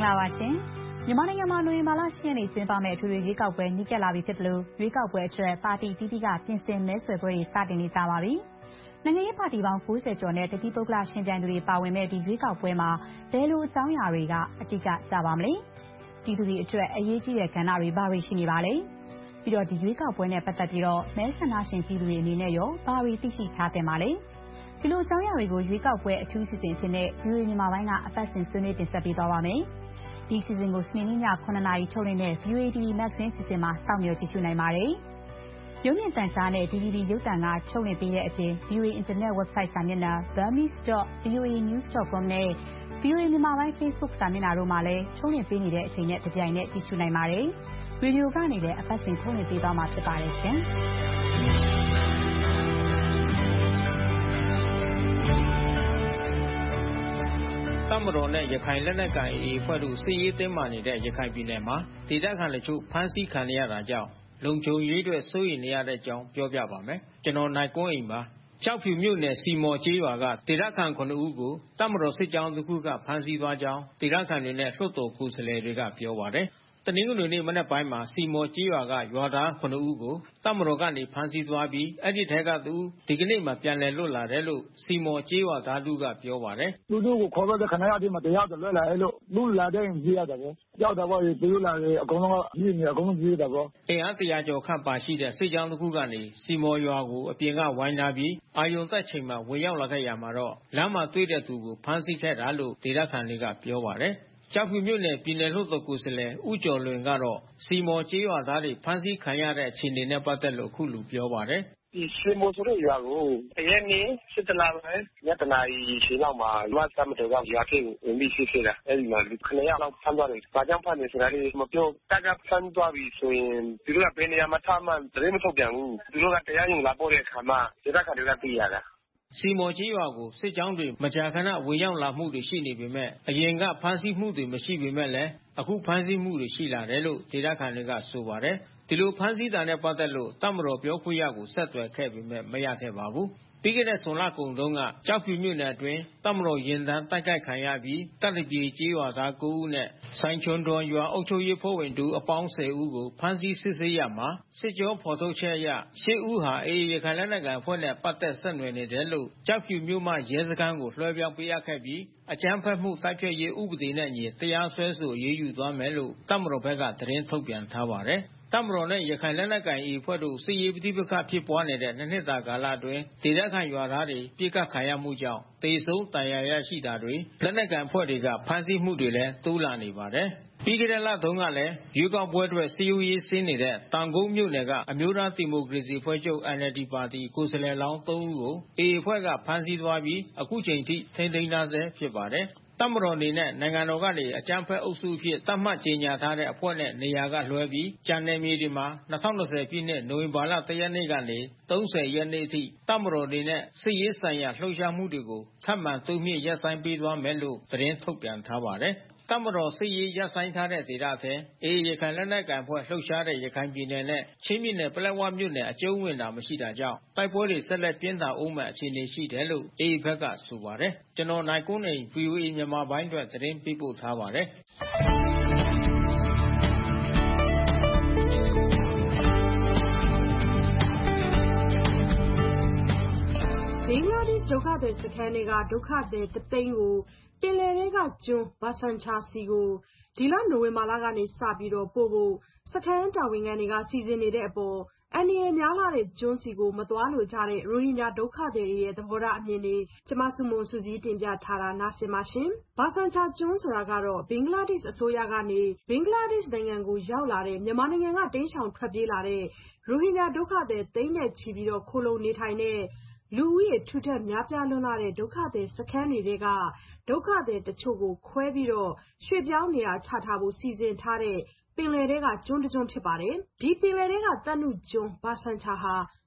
္ဂလာပါရှင်မြန်မာနိုင်ငံမှာနိုဝင်ဘာလ 10 ရက်နေ့ကျင်းပမယ့်အထွေထွေရွေးကောက်ပွဲနီးကပ်လာပြီဖြစ်တယ်လို့ရွေးကောက်ပွဲအတွက်ပါတီတီးတီးကပြင်ဆင်မဲဆွယ်ပွဲတွေစတင်နေကြပါပြီ။နိုင်ငံရေးပါတီပေါင်း90ကျော်နဲ့တတိပုဂ္ဂလရှင်ပြိုင်သူတွေပါဝင်မဲ့ဒီရွေးကောက်ပွဲမှာဘယ်လိုအကြောင်းအရာတွေကအဓိကကျပါမလဲ။ပြည်သူတွေအတွက်အရေးကြီးတဲ့ကဏ္ဍတွေဘာတွေရှိနေပါလဲ။ပြီးတော့ဒီရွေးကောက်ပွဲနဲ့ပတ်သက်ပြီးတော့မဲဆန္ဒရှင်ပြည်သူတွေအနေနဲ့ရောဘာတွေသိရှိထားတင်ပါလဲ။ဒီလိုအကြောင်းအရာတွေကိုရွေးကောက်ပွဲအထူးစီစဉ်ဖြစ်တဲ့ VOA မြန်မာပိုင်းကအပတ်စဉ်ဆွေးနွေးတင်ဆက်ပေးသွားပါမယ်။ဒီစီစဉ်ကိုစနေနေ့ည9:00 နာရီထုတ်လွှင့်တဲ့ VOA TV Magazine စီစဉ်မှာစောင့်မျှော်ကြည့်ရှုနိုင်ပါတယ်။ရုပ်မြင်သံကြားနဲ့ DVD ရုပ်သံကထုတ်လွှင့်ပေးတဲ့အပြင် VOA Internet Website စာမျက်နှာ burmese.voanews.com နဲ့ VOA မြန်မာပိုင်း Facebook စာမျက်နှာတို့မှာလည်းထုတ်လွှင့်ပေးနေတဲ့အချိန်နဲ့တပြိုင်နက်ကြည့်ရှုနိုင်ပါတယ်။ရေဒီယိုကနေလည်းအပတ်စဉ်ထုတ်လွှင့်ပေးသွားမှာဖြစ်ပါတယ်ရှင်။တပ်မတော်နဲ့ရခိုင်လက်နက်ကိုင်အဖွဲ့တို့စစ်ရေးတင်းမာနေတဲ့ရခိုင်ပြည်နယ်မှာဒေသခံတို့ဖမ်းဆီးခံရတာကြောင့်လုံခြုံရေးအတွက်စိုးရိမ်နေရတဲ့အကြောင်းပြောပြပါမယ်။ကျွန်တော်နိုင်ကွန်းအိမ်ပါ။ကျောက်ဖြူမြို့နယ်စီမော်ကျေးရွာကဒေသခံ9ဦးကိုတပ်မတော်စစ်ကြောင်းတစ်ခုကဖမ်းဆီးသွားကြောင်းဒေသခံတွေနဲ့လွှတ်တော်ကိုယ်စားလှယ်တွေကပြောပါတယ်။တနင်္ဂနွေနေ့မနက်ပိုင်းမှာစီမော်ကျေးရွာကရွာသား9ဦးကိုတပ်မတော်ကနေဖမ်းဆီးသွားပြီးအဲ့ဒီထဲကသူဒီကနေ့မှပြန်လည်လွတ်လာတယ်လို့စီမော်ကျေးရွာသားတို့ကပြောပါတယ်။သူတို့ကိုခေါ်တော့တဲ့ခဏရတဲ့မှာတရားလွတ်လာအဲ့လို့လူလာတဲ့ရင်ကြည့်ရတယ်ပေါ့။ကြောက်တော့သူတို့လာတယ်အကုန်လုံးကပြည်နေအကုန်လုံးကြည့်တယ်ပေါ့။အင်အား100ကျော်ခန့်ပါရှိတဲ့စစ်ကြောင်းတစ်ခုကနေစီမော်ရွာကိုအပြင်ကဝိုင်းထားပြီးအာယုံသက်ချိန်မှာဝင်ရောက်လာခဲ့ရမှာတော့လမ်းမှာတွေ့တဲ့သူကိုဖမ်းဆီးခဲ့တာလို့ဒေသခံတွေကပြောပါတယ်။ကျောက်ဖြူမြို့နယ်ပြည်နယ်လွှတ်တော်ကိုယ်စားလှယ်ဦးကျော်လွင်ကတော့စီမော်ကျေးရွာသားတွေဖမ်းဆီးခံရတဲ့အခြေအနေနဲ့ပတ်သက်လို့အခုလိုပြောပါတယ်။ဒီစီမော်ဆိုတဲ့ရွာကိုအရင်နေ့စစ်တလာပဲညတနာရီရှိလောက်မှာမတ်သမတော်ကရွာထဲကိုဝင်ပြီးရှိခဲ့တာအဲဒီမှာလူ9ယောက်လောက်ဖမ်းသွားတယ်။ဘာကြောင့်ဖမ်းနေဆိုတာလေးမပြောတက်ကဖမ်းသွားပြီဆိုရင်သူတို့ကဘယ်နေရာမှာထားမှသတင်းမထုတ်ပြန်ဘူး။သူတို့ကတရားရုံးလာပို့တဲ့အခါမှာဒေသခံတွေကသိရတာစီမော်ကြီးရွာကိုစစ်ကြောင်းတွေမကြာခဏဝင်ရောက်လာမှုတွေရှိနေပေမဲ့အရင်ကဖမ်းဆီးမှုတွေမရှိပေမဲ့လည်းအခုဖမ်းဆီးမှုတွေရှိလာတယ်လို့ဒေသခံတွေကဆိုပါတယ်ဒီလိုဖမ်းဆီးတာနဲ့ပတ်သက်လို့တပ်မတော်ပြောခွင့်ရကိုဆက်သွယ်ခဲ့ပေမဲ့မရခဲ့ပါဘူးပြီးခဲ့တဲ့ဇွန်လကုန်တုန်းကကြောက်ဖြူမြို့နယ်အတွင်းတပ်မတော်ရင်တန်းတိုက်ခိုက်ခံရပြီးတပ်တပြေကျေးရွာသား9ဦးနဲ့ဆိုင်ချွန်တော်ရွာအုပ်ချုပ်ရေးဖွဲ့ဝင်တို့အပေါင်း10ဦးကိုဖမ်းဆီးစစ်ဆေးရမှာစစ်ကြောဖော်ထုတ်ချက်အရ10ဦးဟာအေရခိုင်လက်နက်ကိုင်အဖွဲ့နဲ့ပတ်သက်ဆက်နွယ်နေတယ်လို့ကြောက်ဖြူမြို့မှရဲစခန်းကိုလွှဲပြောင်းပေးအပ်ခဲ့ပြီးအကြမ်းဖက်မှုတိုက်ဖျက်ရေးဥပဒေနဲ့ညီတရားစွဲဆိုရေးယူသွားမယ်လို့တပ်မတော်ဘက်ကသတင်းထုတ်ပြန်ထားပါတယ်တပ်မတော်နဲ့ရခိုင်လက်နက်ကိုင်အဖွဲ့တို့စစ်ရေးပဋိပက္ခဖြစ်ပွားနေတဲ့နှစ်တာကာလအတွင်းဒေသခံရွာသားတွေပြစ်ခတ်ခံရမှုကြောင့်တေဆုံးတန်ရာရရှိတာတွေလက်နက်ကိုင်အဖွဲ့တွေကဖမ်းဆီးမှုတွေလည်းတိုးလာနေပါတယ်ပြီးခဲ့တဲ့လတုန်းကလည်းရွေးကောက်ပွဲအတွက်စီယူရေးဆင်းနေတဲ့တောင်ကုန်းမြို့နယ်ကအမျိုးသားဒီမိုကရေစီအဖွဲ့ချုပ် NLD ပါတီကိုယ်စားလှယ်လောင်း3ဦးကိုအဖွဲ့ကဖမ်းဆီးသွားပြီးအခုချိန်ထိထိန်းသိမ်းထားဆဲဖြစ်ပါတယ်တပ်မတော်အနေနဲ့နိုင်ငံတော်ကနေအကြမ်းဖက်အုပ်စုအဖြစ်သတ်မှတ်ကြေညာထားတဲ့အဖွဲ့နဲ့နေရာကလွှဲပြီးကြံနယ်မြေတွေမှာ2020ပြည့်နှစ်နိုဝင်ဘာလ1ရက်နေ့ကနေ30ရက်နေ့အထိတပ်မတော်အနေနဲ့စစ်ရေးဆိုင်ရာလှုပ်ရှားမှုတွေကိုထပ်မံတိုးမြင့်ရပ်ဆိုင်းပေးသွားမယ်လို့သတင်းထုတ်ပြန်ထားပါတယ်တပ်မတော်စစ်ရေးရပ်ဆိုင်းထားတဲ့ဒေသထဲရခိုင်လက်နက်ကိုင်ဖွဲ့လှုပ်ရှားတဲ့ရခိုင်ပြည်နယ်နဲ့ချင်းပြည်နယ်ပလက်ဝမြို့နယ်အကျုံးဝင်တာမရှိတာကြောင့်တိုက်ပွဲတွေဆက်လက်ပြင်းထန်အောင်မဲ့အခြေအနေရှိတယ်လို့ဘက်ကဆိုပါတယ်ကျွန်တော်နိုင်ကွန်းအိမ် VOA မြန်မာပိုင်းအတွက်သတင်းပေးပို့ထားပါတယ်ဘင်္ဂလားဒေ့ရှ်ဒုက္ခသည်စခန်းတွေကဒုက္ခသည်တသိန်းကိုပင်လယ်ထဲကကျွန်းဘာဆန်ချာစီကိုဒီလနိုဝင်ဘာလကနေစပြီးပို့ဖို့စခန်းတာဝန်ခံတွေကစီစဉ်နေတဲ့အပေါ်အန္တရာယ်များလာတဲ့ကျွန်းစီကိုမသွားလိုကြတဲ့ရိုဟင်ဂျာဒုက္ခသည်တွေရဲ့သဘောထားအမြင်တွေကျမစုမုံစုစည်းတင်ပြထားတာနားဆင်ပါရှင်။ဘာဆန်ချာကျွန်းဆိုတာကတော့ဘင်္ဂလားဒေ့ရှ်အစိုးရကနေဘင်္ဂလားဒေ့ရှ်နိုင်ငံကိုရောက်လာတဲ့မြန်မာနိုင်ငံကတိမ်းရှောင်ထွက်ပြေးလာတဲ့ရိုဟင်ဂျာဒုက္ခသည်သိန်းနဲ့ချီပြီးခိုလုံနေထိုင်တဲ့လူဦးရေထူထပ်များပြားလွန်းလာတဲ့ဒုက္ခသည်စခန်းတွေကဒုက္ခသည်တချို့ကိုခွဲပြီးရွှေ့ပြောင်းနေရာချထားဖို့စီစဉ်ထားတဲ့ပင်လယ်ထဲကကျွန်းတစ်ကျွန်းဖြစ်ပါတယ်။ဒီပင်လယ်ထဲကသတ်နုကျွန်းဘာဆန်ချာဟာ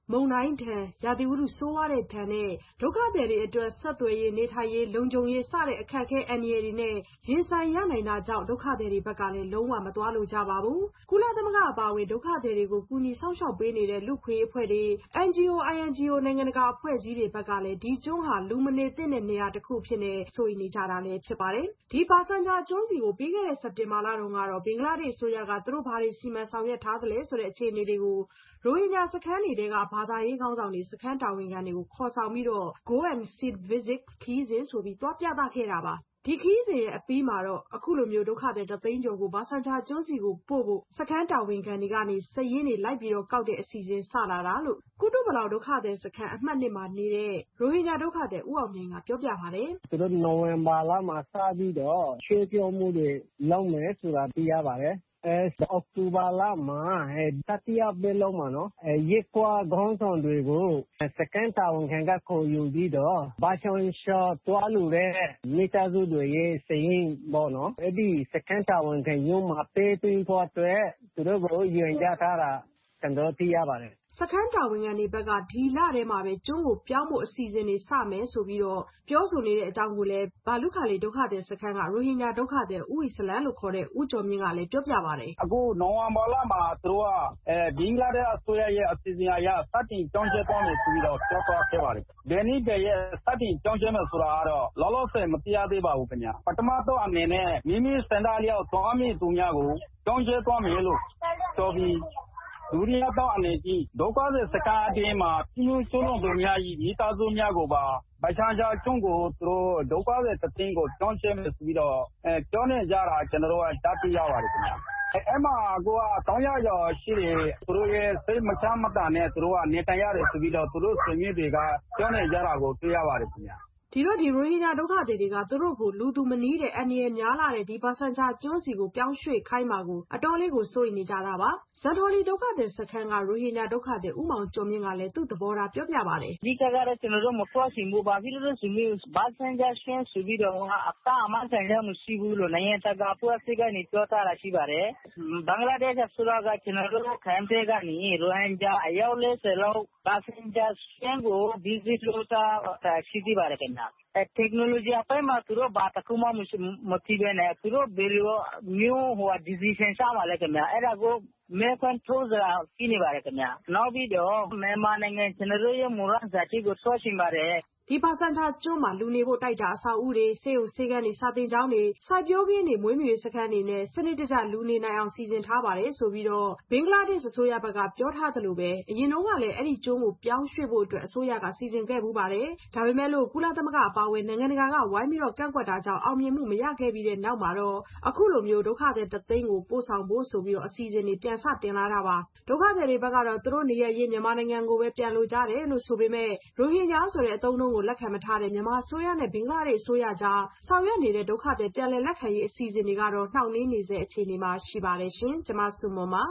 မုန်တိုင်းဒဏ်၊ရာသီဥတုဆိုးဝါးတဲ့ဒဏ်နဲ့ဒုက္ခသည်တွေအတွက်ဆက်သွယ်ရေး၊နေထိုင်ရေး၊လုံခြုံရေးစတဲ့အခက်အခဲအန္တရာယ်တွေနဲ့ရင်ဆိုင်ရနိုင်တာကြောင့်ဒုက္ခသည်တွေဘက်ကလည်းလုံးဝမသွားလိုကြပါဘူး။ကုလသမဂ္ဂအပါအဝင်ဒုက္ခသည်တွေကိုကူညီစောင့်ရှောက်ပေးနေတဲ့လူ့အခွင့်အရေးအဖွဲ့တွေ၊ NGO, INGO နိုင်ငံတကာအဖွဲ့အစည်းတွေဘက်ကလည်းဒီကျွန်းဟာလူမနေသင့်တဲ့နေရာတခုအဖြစ်စိုးရိမ်နေကြတာလည်းဖြစ်ပါတယ်။ဒီဘာဆန်ချာကျွန်းဆီကိုပြီးခဲ့တဲ့စက်တင်ဘာလတုန်းကတော့ဘင်္ဂလားဒေ့ရှ်အစိုးရကသူတို့ဘာတွေစီမံဆောင်ရွက်ထားသလဲဆိုတဲ့အခြေအနေတွေကိုရိုဟင်ဂျာစခန်းတွေထဲကဘာသာရေးခေါင်းဆောင်တွေစခန်းတာဝန်ခံတွေကိုခေါ်ဆောင်ပြီးGo and See Visit ခရီးစဉ်ဆိုပြီးသွားပြသခဲ့တာပါ။ဒီခရီးစဉ်ရဲ့အပြီးမှာတော့အခုလိုမျိုးဒုက္ခသည်1သိန်းကျော်ကိုဘာဆန်ချာကျွန်းဆီကိုပို့ဖို့စခန်းတာဝန်ခံတွေကနေစာရင်းတွေလိုက်ပြီးကောက်တဲ့အစီအစဉ်စလာတာလို့ကုတုပလောင်ဒုက္ခသည်စခန်းအမှတ်2မှာနေတဲ့ရိုဟင်ဂျာဒုက္ခသည်ဦးအောင်မြင့်ကပြောပြပါတယ်။သူတို့နိုဝင်ဘာလမှာစပြီးတော့ရွှေ့ပြောင်းမှုတွေလုပ်မယ်ဆိုတာသိရပါတယ်။အောက်တိုဘာလမှာတတိယပတ်လုံးမှာနော်ရက်ကွာခေါင်းဆောင်တွေကိုစကန်တာဝန်ခံကခေါ်ယူပြီးတော့ဘာရှောင်းရှော့တွားလို့တဲ့မိသားစုတွေရဲ့စရင်ပေါ့နော်အဲ့ဒီစကန်တာဝန်ခံရုံးမှာပေးသွင်းဖို့အတွက်သူတို့ကိုယူရင်ကြထားတာကျွန်တော်သိရပါတယ်စခန်းတာဝန်ခံတွေဘက်ကဒီလထဲမှာပဲကျွန်းကိုပြောင်းဖို့အစီအစဉ်တွေစမယ်ဆိုပြီးပြောဆိုနေတဲ့အကြောင်းကိုလည်းဘာလုခါလီဒုက္ခသည်စခန်းကရိုဟင်ဂျာဒုက္ခသည်ဦးအီစလမ်လို့ခေါ်တဲ့ဦးကျော်မြင့်ကလည်းပြောပြပါတယ်။အခုနိုဝင်ဘာလမှာသူတို့ကဘင်္ဂလားဒေ့ရှ်အစိုးရရဲ့အစီအစဉ်အရစတင်ပြောင်းလဲသွားမယ်ဆိုပြီးတော့ပြောသွားခဲ့ပါတယ်။ဘယ်နည်းပဲရဲ့စတင်ပြောင်းလဲမယ်ဆိုတာကတော့လောလောဆယ်မသိရသေးပါဘူးခင်ဗျာ။ပထမတော့အနေနဲ့မိမိစံတလျောက်သွားမည့်သူများကိုပြောင်းလဲသွားမယ်လို့ပြောပြီးဒုတိယတော့အနေကြီးဒုက္ခသည်စခန်းအတွင်းမှာပြည်သူစုလုံးသူများ၏မိသားစုများကိုပါဘာချာချာကျွန်းကိုသူတို့ဒုက္ခသည်တစ်သိန်းကိုပြောင်းလဲမယ်ဆိုပြီးတော့ပြောနေကြတာကျွန်တော်တို့ကကြားသိရပါတယ်ခင်ဗျာအဲ့မှာကိုက300ကျော်ရှိတယ်သူတို့ရဲ့စိတ်မချမ်းမသာနဲ့သူတို့ကနေထိုင်ရတယ်ဆိုပြီးတော့သူတို့ဆွေမျိုးတွေကပြောနေကြတာကိုတွေ့ရပါတယ်ခင်ဗျာဒီရိုဟင်ဂျာဒုက္ခသည်တွေကသူတို့ကိုလူသူမနီးတဲ့အန္တရာယ်များလာတဲ့ဒီဘာဆန်ချာကျွန်းစီကိုပြောင်းရွှေ့ခိုင်းမှာကိုအတော်လေးကိုစိုးရိမ်နေကြတာပါဇန်တော်လီဒုက္ခသည်စခန်းကရိုဟင်ဂျာဒုက္ခသည်ဦးမောင်ကျော်မြင့်ကလည်းသူ့သဘောထားပြောပြပါတယ်အဓိကကတော့ကျွန်တော်တို့မသွားချင်ဘူးဘာဖြစ်လို့ဆိုရင်ဘာဆန်ချာကျွန်းဆိုပြီးတော့အတားအမှန်ဆိုင်ရမရှိဘူးလို့နိုင်ငံတကာဖွဲ့စည်းကနေပြောထားတာရှိပါတယ်ဘင်္ဂလားဒေ့ရှ်ဆိုတော့ကကျွန်တော်တို့ခံတဲ့ကနေရိုဟင်ဂျာအယောက်40လောက်ဘာဆန်ချာကျွန်းကို visit လုပ်တာရှိသေးပါတယ်ခင်ဗျာtechnology အပိုင်းမှာသူတို့ဘာတခုမှမသိဘဲနဲ့သူတို့ဘယ်လိုမျိုးdecision ချမှာလဲခင်ဗျာအဲ့ဒါကိုမဲခွန်းထိုးစရာရှိနေပါတယ်ခင်ဗျာနောက်ပြီးတော့မြန်မာနိုင်ငံကျွန်တော်တို့ရဲ့မူရဇာတိကိုဆွချင်ပါတယ်ဒီဘာဆန်ချာကျွန်းမှာလူနေဖို့တိုက်တာအဆောက်အဦတွေဆေးရုံဆေးခန်းတွေစာသင်ကျောင်းတွေစိုက်ပျိုးခင်းတွေမွေးမြူရေးစခန်းတွေနဲ့စနစ်တကျလူနေနိုင်အောင်စီစဉ်ထားပါတယ်ဆိုပြီးဘင်္ဂလားဒေ့ရှ်အစိုးရဘက်ကပြောထားသလိုပဲအရင်တုန်းကလည်းအဲ့ဒီကျွန်းကိုပြောင်းရွှေ့ဖို့အတွက်အစိုးရကစီစဉ်ခဲ့မှုပါတယ်ဒါပေမဲ့လို့ကုလသမဂ္ဂအပါအဝင်နိုင်ငံတကာကဝိုင်းပြီးကန့်ကွက်တာကြောင့်အောင်မြင်မှုမရခဲ့ပြီးတဲ့နောက်မှာတော့အခုလိုမျိုးဒုက္ခသည်1သိန်းကိုပို့ဆောင်ဖို့ဆိုပြီးအစီအစဉ်တွေပြန်စတင်လာတာပါဒုက္ခသည်တွေဘက်ကတော့သူတို့နေရရေးမြန်မာနိုင်ငံကိုပဲပြန်လိုကြတယ်လို့ဆိုပေမဲ့ရိုဟင်ဂျာဆိုတဲ့အသုံးအနှုန်းကိုလက်ခံမထားတဲ့မြန်မာအစိုးရနဲ့ဘင်္ဂလားဒေ့ရှ်အစိုးရကြားဆောင်ရွက်နေတဲ့ဒုက္ခသည်ပြန်လည်လက်ခံရေးအစီအစဉ်တွေကတော့နှောင့်နှေးနေဆဲအခြေအနေမှာရှိပါတယ်ရှင်။ကျွန်မစုမွန်ပါ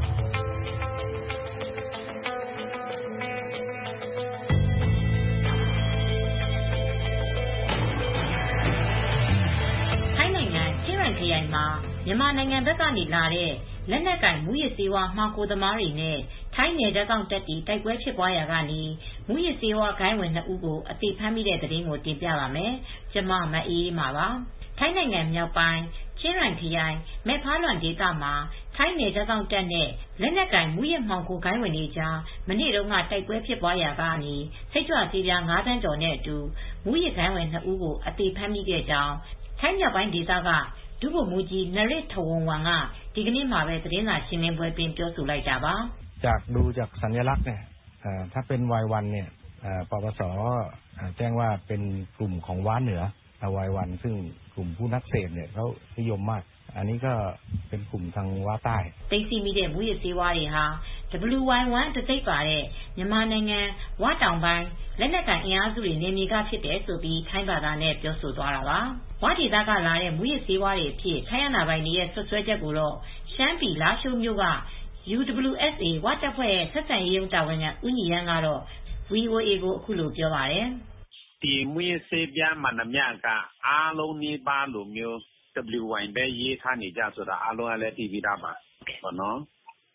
ထိုင်းနိုင်ငံချင်းရိုင်ခရိုင်မှာမြန်မာနိုင်ငံဘက်ကနေလာတဲ့လက်နက်ကင်မူရစ်ဆေးဝါးမှောင်ခိုသမားတွေနဲ့ထိုင်းနယ်ခြားစောင့်တပ်တွေတိုက်ပွဲဖြစ်ပွားရာကနေမူရစ်ဆေးဝါးဂိုဏ်းဝင်2ဦးကိုအသေဖမ်းမိတဲ့သတင်းကိုတင်ပြပါမယ်။ကျွန်မမအေးအေးပါပါ။ထိုင်းနိုင်ငံမြောက်ပိုင်းချင်းရိုင်ခရိုင်မဲဖာလွမ်ဒေသမှာထိုင်းနယ်ခြားစောင့်တပ်နဲ့လက်နက်ကင်မူရစ်မှောင်ခိုဂိုဏ်းဝင်တွေကြားမနေ့တုန်းကတိုက်ပွဲဖြစ်ပွားရာကနေစိတ်ကြွဆေးပြား9 သန်းကျော်နဲ့အတူမူရစ်ဂိုဏ်းဝင်2ဦးကိုအသေဖမ်းမိခဲ့ကြောင်းထိုင်းမြောက်ပိုင်းဒေသကဒုဗိုလ်မှူးကြီးနရစ်ထဝုံဝမ်ကဒီကနေ့မှာပဲသတင်းစာရှင်းလင်းပွဲတွင်ပြောဆိုလိုက်တာပါจากสัญลักษณ์เนี่ยถ้าเป็น Y1 เนี่ยปปส.แจ้งว่าเป็นกลุ่มของว้าเหนือ Y1 ซึ่งกลุ่มผู้นักเสพเนี่ยเขานิยมมากอันนี้ก็เป็นกลุ่มทางว้าใต้သိသိမိတဲ့မူရစ်ဆေးဝါးတွေဟာ WY1 တစိတ်ပါတဲ့မြန်မာနိုင်ငံဝတောင်ပိုင်းလက်နက်ကိုင်အင်အားစုတွေနေမြေကဖြစ်တယ်ဆိုပြီးထိုင်းဘာသာနဲ့ပြောဆိုသွားတာပါဝဒေသကလာတဲ့မူရစ်ဆေးဝါးတွေအဖြစ်ထိုင်းအာဏာပိုင်တွေရဲ့ဆွဆွဲချက်ကိုတော့ရှမ်းပြည်လားရှိုးမြို့ကUWSA ဝတပ်ဖွဲ့ရဲ့ဆက်ဆံရေးရုံးတာဝန်ခံဦးညီရန်ကတော့ VOA ကိုအခုလိုပြောပါတယ်ဒီမူရစ်ဆေးပြားမှန်သမျှကအားလုံးနီးပါးလိုမျိုး WY ပဲရေးထားနေကြဆိုတာအားလုံးလည်းသိပြီးသားပါပေါ့နော်ဒီ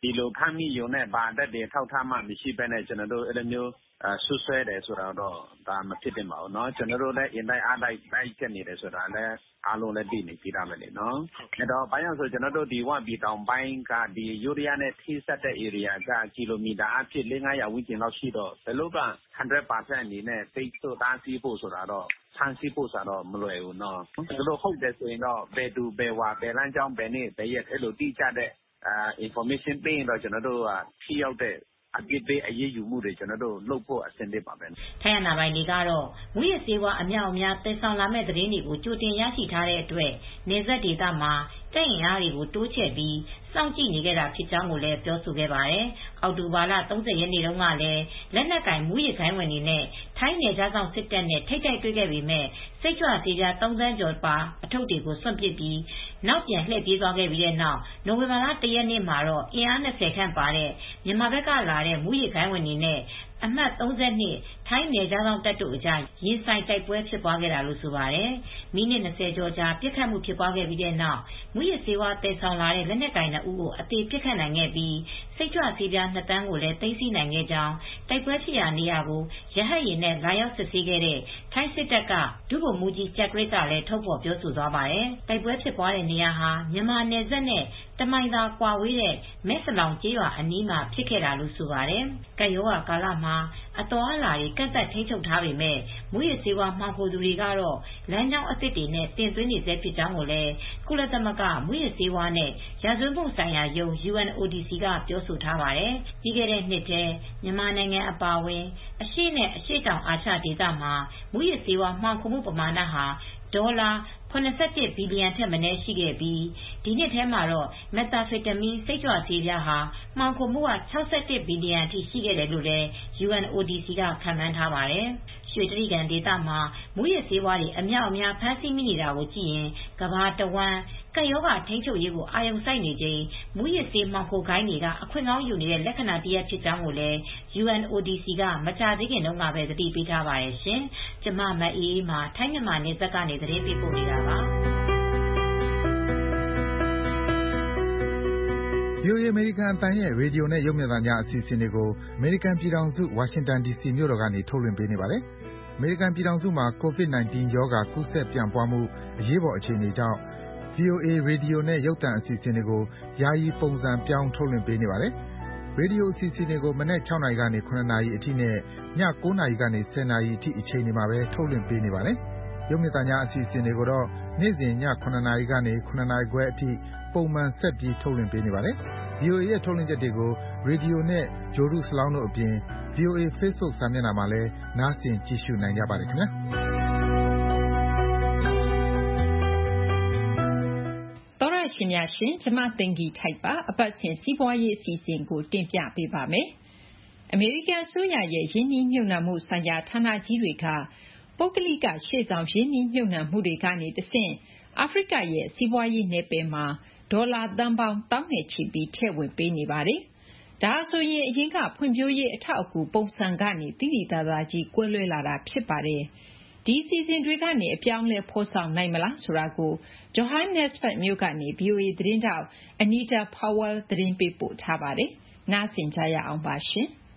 ဒီလိုဖမ်းမိရုံနဲ့ဘာသက်တွေထောက်ထားမှမရှိဘဲနဲ့ကျွန်တော်တို့အဲ့လိုမျိုးဆွဆွဲတယ်ဆိုတာတော့ဒါမဖြစ်တင်ပါဘူးเนาะကျွန်တော်တို့လည်းအင်တိုက်အားတိုက်ချက်နေတယ်ဆိုတာလည်းအားလုံးလည်းသိနေပြီးသားပဲလေเนาะအဲ့တော့ဘာလို့ဆိုကျွန်တော်တို့ဒီဝပြည်တောင်ပိုင်းကဒီယူရီးယားနဲ့ထိစပ်တဲ့ area ကကီလိုမီတာအဖြစ်400-500ဝန်းကျင်လောက်ရှိတော့ဘယ်လိုက 100% အနေနဲ့တိတ်ဆိုတားဆီးဖို့ဆိုတာတော့ဖမ်းဆီးဖို့ဆိုတော့မလွယ်ဘူးเนาะကျွန်တော်ဟုတ်တယ်ဆိုရင်တော့ဘယ်သူဘယ်ဝါဘယ်လမ်းကြောင်းဘယ်နေ့ဘယ်ရက်အဲ့လိုတိကျတဲ့information ပေးရင်တော့ကျွန်တော်တို့ကထိရောက်တဲ့အပြစ်ပေးအရေးယူမှုတွေကျွန်တော်တို့လုပ်ဖို့အဆင်သင့်ပါပဲ။ထိုင်းအာဏာပိုင်တွေကတော့မူရစေဝါအမြောက်အများတည်ဆောင်လာမဲ့သတင်းတွေကိုကြိုတင်ရရှိထားတဲ့အတွက်နေဆက်ဒေသမှာတပ်ရင်အားတွေကိုတိုးချဲ့ပြီးစောင့်ကြည့်နေကြတာဖြစ်ကြောင်းကိုလည်းပြောဆိုခဲ့ပါတယ်။အောက်တိုဘာလ30 ရက်နေ့တုန်းကလည်းလက်နက်ကင်မူရခိုင်းဝင်တွေနဲ့ထိုင်းနယ်ခြားဆောင်စစ်တပ်နဲ့ထိပ်တိုက်တွေ့ခဲ့ပေမဲ့စိတ်ကြွဆေးပြား3 သန်းကျော်ပါအထုပ်တွေကိုစွန့်ပစ်ပြီးနောက်ပြန်လှည့်ပြေးသွားခဲ့ပြီးတဲ့နောက်နိုဝင်ဘာလ1 ရက်နေ့မှာတော့အင်အား20ခန့်ပါတဲ့မြန်မာဘက်ကလာတဲ့မူရခိုင်းဝင်တွေနဲ့အမှတ်32ထိုင်းနယ်ခြားဆောင်တပ်တို့အကြားရင်ဆိုင်တိုက်ပွဲဖြစ်ပွားခဲ့တာလို့ဆိုပါတယ်။မိနစ်20ကျော်ကြာပြစ်ခတ်မှုဖြစ်ပွားခဲ့ပြီးတဲ့နောက်မူရစေဝါတည်ဆောင်လာတဲ့လက်နက်ကင်2 ဦးကိုအသေးပြစ်ခတ်နိုင်ခဲ့ပြီးစိတ်ကြွဆေးပြား2 သန်းကိုလည်းသိမ်းဆည်းနိုင်ခဲ့ကြောင်းတိုက်ပွဲဖြစ်ရာနေရာကိုရဟတ်ယာဉ်နဲ့လာရောက်စစ်ဆေးခဲ့တဲ့ထိုင်းစစ်တပ်ကဒုဗိုလ်မှူးကြီးကြက်ဂရစ်ကလည်းထုတ်ဖော်ပြောဆိုသွားပါတယ်။တိုက်ပွဲဖြစ်ပွားတဲ့နေရာဟာမြန်မာနယ်စပ်နဲ့တမိုင်သာကွာဝေးတဲ့မဲစလောင်ကျေးရွာအနီးမှာဖြစ်ခဲ့တာလို့ဆိုပါတယ်။ကပ်ရောဂါကာလမှာအသွားအလာတွေကန့်သတ်ထိန်းချုပ်ထားပေမဲ့မူရစေဝါမှောင်ခိုသူတွေကတော့လမ်းကြောင်းအသစ်တွေနဲ့တင်သွင်းနေဆဲဖြစ်ကြောင်းကိုလည်းကုလသမဂ္ဂမူရစေဝါနဲ့ရာဇဝတ်မှုဆိုင်ရာယုံ UNODC ကပြောဆိုထားပါတယ်။ပြီးခဲ့တဲ့နှစ်ထဲမြန်မာနိုင်ငံအပါအဝင်အရှေ့နဲ့အရှေ့တောင်အာရှဒေသမှာမူရစေဝါမှောင်ခိုမှုပမာဏဟာဒေါ်လာ87 ဘီလီယံထက်မနည်းရှိခဲ့ပြီးဒီနှစ်ထဲမှာတော့မက်သာဖက်တမင်းစိတ်ကြွဆေးပြားဟာမှောင်ခိုမှုက61 ဘီလီယံအထိရှိခဲ့တယ်လို့လည်း UNODC ကခန့်မှန်းထားပါတယ်။ရွှေတြိဂံဒေသမှာမူရစေဝါတွေအမြောက်အများဖမ်းဆီးမိနေတာကိုကြည့်ရင်ကမ္ဘာတဝန်းကပ်ရောဂါထိန်းချုပ်ရေးကိုအာရုံစိုက်နေချိန်မူရစေမှောင်ခိုဂိုဏ်းတွေကအခွင့်ကောင်းယူနေတဲ့လက္ခဏာတရပ်ဖြစ်ကြောင်းကိုလည်း UNODC ကမကြာသေးခင်တုန်းကပဲသတိပေးထားပါတယ်ရှင်။ကျမမအေးမာထိုင်းမြန်မာနယ်စပ်ကနေသတင်းပေးပို့နေတာပါ။ VOA အမေရိကန်အသံရဲ့ရေဒီယိုနဲ့ရုပ်မြင်သံကြားအစီအစဉ်တွေကိုအမေရိကန်ပြည်ထောင်စုဝါရှင်တန် DC မြို့တော်ကနေထုတ်လွှင့်ပေးနေပါတယ်။အမေရိကန်ပြည်ထောင်စုမှာ COVID-19 ရောဂါကူးစက်ပြန့်ပွားမှုအရေးပေါ်အခြေအနေကြောင့် VOA ရေဒီယိုနဲ့ရုပ်သံအစီအစဉ်တွေကိုယာယီပုံစံပြောင်းထုတ်လွှင့်ပေးနေပါတယ်။ရေဒီယိုအစီအစဉ်တွေကိုမနက်6 နာရီကနေ9 နာရီအထိနဲ့ည9 နာရီကနေ10 နာရီအထိအချိန်တွေမှာပဲထုတ်လွှင့်ပေးနေပါတယ်။ရုပ်မြင်သံကြားအစီအစဉ်တွေကိုတော့နေ့စဉ်ည9 နာရီကနေ9 နာရီခွဲအထိပုံမှန်ဆက်ပြီးထုတ်လွှင့်ပေးနေပါတယ်။ VOA ရဲ့ထုတ်လွှင့်ချက်တွေကိုရေဒီယိုနဲ့ဂြိုဟ်တုစလောင်းတို့အပြင် VOA Facebook စာမျက်နှာမှာလည်းနားဆင်ကြည့်ရှုနိုင်ကြပါတယ်ခင်ဗျာ။သောရရှင်များရှင်ကျမသိင်္ဂီထိုက်ပါအပတ်စဉ်စီးပွားရေးအစီအစဉ်ကိုတင်ပြပေးပါမယ်။အမေရိကန်အစိုးရရဲ့ရင်းနှီးမြှုပ်နှံမှုဆိုင်ရာဌာနကြီးတွေကပုဂ္ဂလိကရှေ့ဆောင်ရင်းနှီးမြှုပ်နှံမှုတွေကနေတဆင့်အာဖရိကရဲ့စီးပွားရေးနယ်ပယ်မှာဒေါ်လာသန်းပေါင်းသောင်းနဲ့ချီပြီးထည့်ဝင်ပေးနေပါတယ်။ဒါဆိုရင်အရင်ကဖွံ့ဖြိုးရေးအထောက်အကူပုံစံကနေသိသိသာသာကြီးကွဲလွဲလာတာဖြစ်ပါတယ်။ဒီစီစဉ်တွေကနေအပြောင်းလဲဖော်ဆောင်နိုင်မလားဆိုတာကို Johannesburg မြို့ကနေ VOA သတင်းတောက် Anita Powell သတင်းပေးပို့ထားပါတယ်။နားဆင်ကြရအောင်ပါရှင်။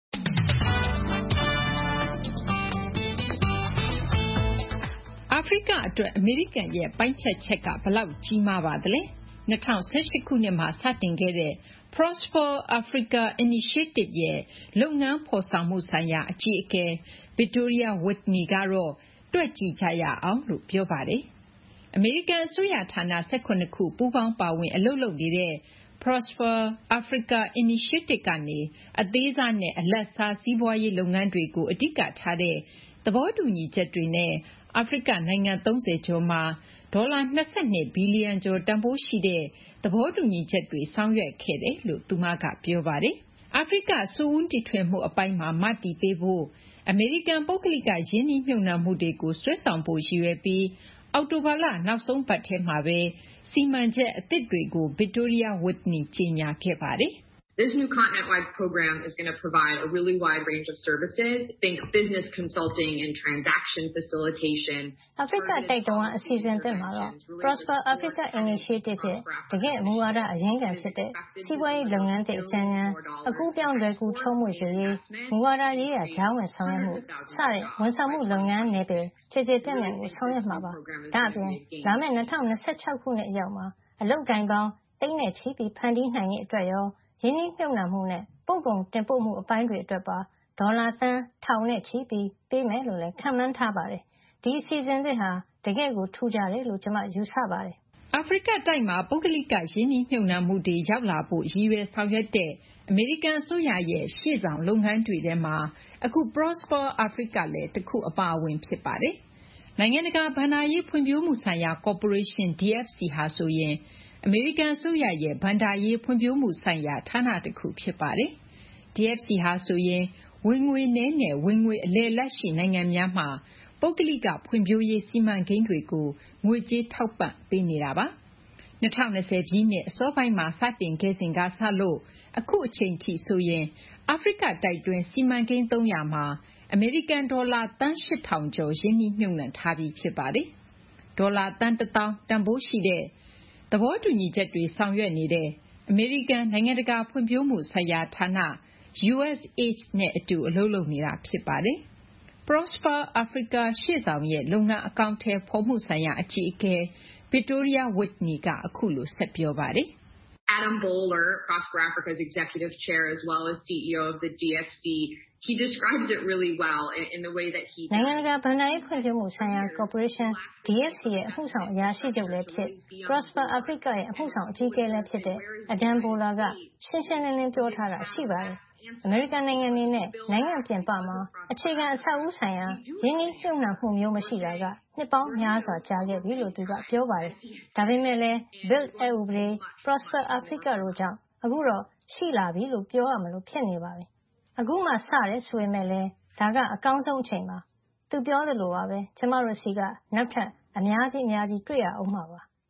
အာဖရိကအတွက်အမေရိကန်ရဲ့ပိုင်းဖြတ်ချက်ကဘယ်လောက်ကြီးမားပါသလဲ။2018 ခုနှစ်မှာစတင်ခဲ့တဲ့ Prosper Africa Initiative ရဲ့လုပ်ငန်းဖော်ဆောင်မှုဆိုင်ရာအကြီးအကဲ Victoria Whitney ကတော့တွက်ကြည့်ကြရအောင်လို့ပြောပါတယ်။အမေရိကန်အစိုးရဌာန18ခုပူးပေါင်းပါဝင်အလုပ်လုပ်နေတဲ့ Prosper Africa Initiative ကနေအသေးစားနဲ့အလတ်စားစီးပွားရေးလုပ်ငန်းတွေကိုအဓိကထားတဲ့သဘောတူညီချက်တွေနဲ့အာဖရိကနိုင်ငံ30ကျော်မှာဒေါ်လာ22ဘီလီယံကျော်တန်ဖိုးရှိတဲ့သဘောတူညီချက်တွေဆောင်ရွက်ခဲ့တယ်လို့သူမကပြောပါတယ်။အာဖရိကစွန့်ဦးတီထွင်မှုအပိုင်းမှာမတည်ပေးဖို့အမေရိကန်ပုဂ္ဂလိကရင်းနှီးမြှုပ်နှံမှုတွေကိုဆွဲဆောင်ဖို့ရည်ရွယ်ပြီးအောက်တိုဘာလနောက်ဆုံးပတ်ထဲမှာပဲစီမံချက်အသစ်တွေကို Victoria Whitney ကြေညာခဲ့ပါတယ် This new continent-wide program is going to provide a really wide range of services. Think business consulting and transaction facilitation. Africa တိုက်တွန်းအစီအစဉ်သစ်မှာတော့ Prosper Africa Initiative ရဲ့တကယ့်မူဝါဒအရင်းခံဖြစ်တဲ့စီးပွားရေးလုပ်ငန်းသစ်အကြံဉာဏ်အကူပြောင်းလွယ်ကူချုံးမှုရှိရေးမူဝါဒရေးရာကြားဝင်ဆောင်ရွက်မှုစတဲ့ဝန်ဆောင်မှုလုပ်ငန်းနယ်ပယ်ခြေခြေပြန့်ပြန့်ကိုဆောင်ရွက်မှာပါဒါအပြင်လာမယ့်2026ခုနှစ်အရောက်မှာအလုပ်ကိုင်ပေါင်းသိန်းနဲ့ချီပြီးဖန်တီးနိုင်ရေးအတွက်ရောရင်းနှီးမြှုပ်နှံမှုနဲ့ပို့ကုန်တင်ပို့မှုအပိုင်းတွေအတွက်ပါဒေါ်လာသန်းထောင်နဲ့ချီပြီးပေးမယ်လို့လည်းခန့်မှန်းထားပါတယ်ဒီအစီအစဉ်တွေဟာတကယ့်ကိုထူးခြားတယ်လို့ကျွန်မယူဆပါတယ်အာဖရိကတိုက်မှာပုဂ္ဂလိကရင်းနှီးမြှုပ်နှံမှုတွေရောက်လာဖို့ရည်ရွယ်ဆောင်ရွက်တဲ့အမေရိကန်အစိုးရရဲ့ရှေ့ဆောင်လုပ်ငန်းတွေထဲမှာအခု Prosper Africa လည်းတစ်ခုအပါအဝင်ဖြစ်ပါတယ်နိုင်ငံတကာဘဏ္ဍာရေးဖွံ့ဖြိုးမှုဆိုင်ရာကော်ပိုရေးရှင်း DFC ဟာဆိုရင်အမေရိကန်အစိုးရရဲ့ဘဏ္ဍာရေးဖွံ့ဖြိုးမှုဆိုင်ရာဌာနတစ်ခုဖြစ်ပါတယ်။ DFC ဟာဆိုရင်ဝင်ငွေနည်းနဲ့ဝင်ငွေအလယ်လတ်ရှိနိုင်ငံများမှာပုဂ္ဂလိကဖွံ့ဖြိုးရေးစီမံကိန်းတွေကိုငွေကြေးထောက်ပံ့ပေးနေတာပါ။2020ပြည့်နှစ်အစောပိုင်းမှာစတင်ခဲ့စဉ်ကစလို့အခုအချိန်ထိဆိုရင်အာဖရိကတိုက်တွင်းစီမံကိန်း300မှာအမေရိကန်ဒေါ်လာသန်း8000ကျော်ရင်းနှီးမြှုပ်နှံထားပြီးဖြစ်ပါတယ်။ဒေါ်လာသန်း1000တန်ဖိုးရှိတဲ့သဘောတူညီချက်တွေဆောင်ရွက်နေတဲ့အမေရိကန်နိုင်ငံတကာဖွံ့ဖြိုးမှုဆိုင်ရာဌာန USAID နဲ့အတူအလုပ်လုပ်နေတာဖြစ်ပါတယ်။ Prosper Africa ရှေ့ဆောင်ရဲ့လုပ်ငန်းအကောင့်ထဲဖော်မှုဆိုင်ရာအကြီးအကဲ Victoria Whitney ကအခုလိုဆက်ပြောပါတယ်။ Adam Bowler, Prosper Africa's executive chair as well as CEO of the DFC, he describes it really well in the way that he နိုင်ငံတကာဘဏ္ဍာရေးဖွံ့ဖြိုးမှုဆိုင်ရာ Corporation DFC ရဲ့အမှုဆောင်အရာရှိချုပ်လည်းဖြစ် Prosper Africa ရဲ့အမှုဆောင်အကြီးအကဲလည်းဖြစ်တဲ့ Adam Bowler ကရှင်းရှင်းလင်းလင်းပြောထားတာရှိပါတယ်အမေရိကန်နိုင်ငံအနေနဲ့နိုင်ငံပြင်ပမှာအခြေခံအဆောက်အဦဆိုင်ရာရင်းနှီးမြှုပ်နှံမှုမျိုးမရှိတာကနှစ်ပေါင်းများစွာကြာခဲ့ပြီလို့သူကပြောပါတယ်ဒါပေမဲ့လည်း Build အဥပဒေ Prosper Africa တို့ကြောင့်အခုတော့ရှိလာပြီလို့ပြောရမလို့ဖြစ်နေပါပြီအခုမှစတယ်ဆိုပေမဲ့လည်းဒါကအကောင်းဆုံးအချိန်ပါသူပြောသလိုပါပဲကျမတို့စီကနောက်ထပ်အများကြီးတွေ့ရအောင်ပါ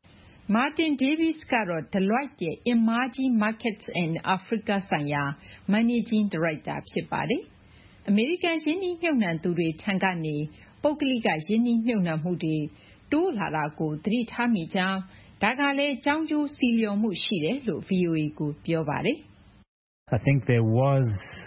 Martin Davis ကတော့ Deloitte ရဲ့ Emerging Markets in Africa ဆိုင်ရာ Managing Director ဖြစ်ပါတယ်။အမေရိကန်ရင်းနှီးမြှုပ်နှံသူတွေထံကနေပုဂ္ဂလိကရင်းနှီးမြှုပ်နှံမှုတွေတိုးလာတာကိုသတိထားမိကြောင်းဒါကလည်းကြောင်းကျိုးစီလျော်မှုရှိတယ်လို့ VOA ကိုပြောပါတယ်။ I think there was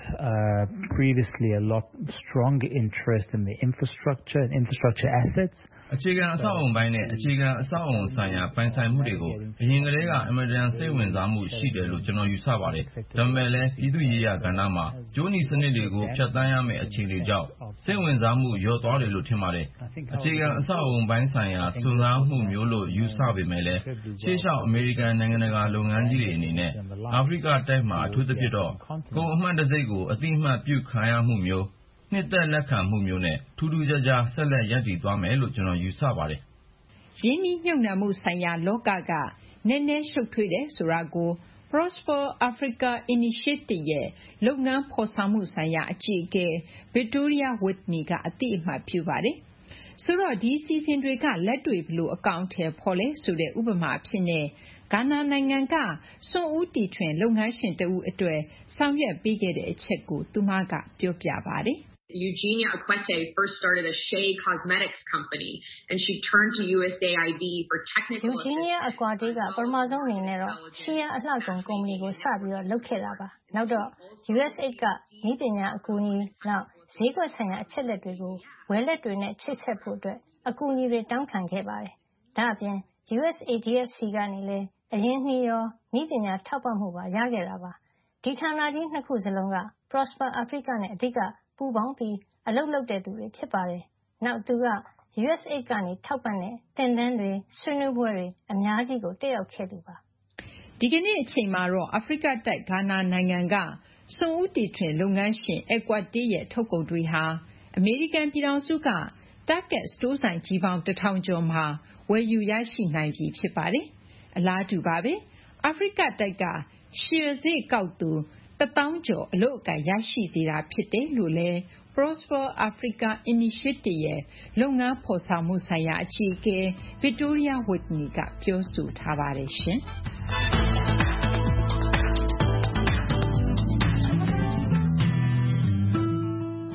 previously a lot stronger interest in the infrastructure and infrastructure assets. အခြေခံအဆောက်အုံပိုင်းနဲ့အခြေခံအဆောက်အုံဆိုင်ရာပိုင်ဆိုင်မှုတွေကိုအရင်ကတည်းကအမေရိကန်စိတ်ဝင်စားမှုရှိတယ်လို့ကျွန်တော်ယူဆပါတယ်။ဒါပေမဲ့လည်းပြည်သူ့ရေးရာကဏ္ဍမှာကျိုးနီစနစ်တွေကိုဖျက်ဆီးရမယ့်အခြေအနေကြောင့်စိတ်ဝင်စားမှုလျော့သွားတယ်လို့ထင်ပါတယ်။အခြေခံအဆောက်အုံပိုင်းဆိုင်ရာစွမ်းဆောင်မှုမျိုးလို့ယူဆပေမဲ့လည်းရှေ့လျှောက်အမေရိကန်နိုင်ငံတကာလုပ်ငန်းကြီးတွေအနေနဲ့အာဖရိကတိုက်မှာအထူးသဖြင့်တော့ကုန်အမှတ်တံဆိပ်ကိုအတိအမှတ်ပြုခံရမှုမျိုးနှစ်သက်လက်ခံမှုမျိုးနဲ့ထူးထူးခြားခြားဆက်လက်ရပ်တည်သွားမယ်လို့ကျွန်တော်ယူဆပါတယ်။ရင်းနှီးမြှုပ်နှံမှုဆိုင်ရာလောကကနည်းနည်းရှုပ်ထွေးတယ်ဆိုတာကို Prosper Africa Initiative ရဲ့လုပ်ငန်းဖော်ဆောင်မှုဆိုင်ရာအကြီးအကဲ Victoria Whitney ကအသိအမှတ်ပြုပါတယ်။ဆိုတော့ဒီစီစဉ်တွေကလက်တွေ့ဘလို့အကောင့်ထဲပေါ်လဲဆိုတဲ့ဥပမာအဖြစ်နဲ့ဂါနာနိုင်ငံကစွန့်ဦးတီထွင်လုပ်ငန်းရှင်တဦးအတွက်ဆောင်ရွက်ပေးခဲ့တဲ့အချက်ကိုသူမကပြောပြပါတယ်။ Eugenia Akwete first started a Shea Cosmetics company and she turned to USAID for technical Eugenia Akwete ကပထမဆုံးအနေနဲ့တော့ Shea အလှကုန်ကုမ္ပဏီကိုစပြီးတော့လုပ်ခဲ့တာပါနောက်တော့ USAID ကနည်းပညာအကူအညီနောက်ဈေးကွက်ဆိုင်ရာအချက်လက်တွေကိုဝယ်လက်တွေနဲ့ချိတ်ဆက်ဖို့အတွက်အကူအညီတွေတောင်းခံခဲ့ပါတယ်ဒါအပြင် USAID ကနေလည်းအရင်းနှီးရောနည်းပညာထောက်ပံ့မှုပါရခဲ့တာပါဒီဌာနကြီးနှစ်ခုစလုံးက Prosper Africa နဲ့အဓိကပူးပေါင်းပြီးအလုပ်လုပ်တဲ့သူတွေဖြစ်ပါတယ်နောက်သူက USAID ကနေထောက်ပံ့တဲ့သင်တန်းတွေဆွေးနွေးပွဲတွေအများကြီးကိုတက်ရောက်ခဲ့သူပါဒီကနေ့အချိန်မှာတော့အာဖရိကတိုက်ဂါနာနိုင်ငံကစွန့်ဦးတီထွင်လုပ်ငန်းရှင် Equate ရဲ့ထုတ်ကုန်တွေဟာအမေရိကန်ပြည်ထောင်စုက Target စတိုးဆိုင်ကြီးပေါင်း1000ကျော်မှာဝယ်ယူရရှိနိုင်ပြီဖြစ်ပါတယ်အလားတူပါပဲအာဖရိကတိုက်ကရှယ်ဈေးကောက်သူ1000ကျော်အလုပ်အကိုင်ရရှိစေတာဖြစ်တယ်လို့လည်း Prosper Africa Initiative ရဲ့လုပ်ငန်းဖော်ဆောင်မှုဆိုင်ရာအကြီးအကဲ Victoria Whitney ကပြောဆိုထားပါတယ်ရှင်။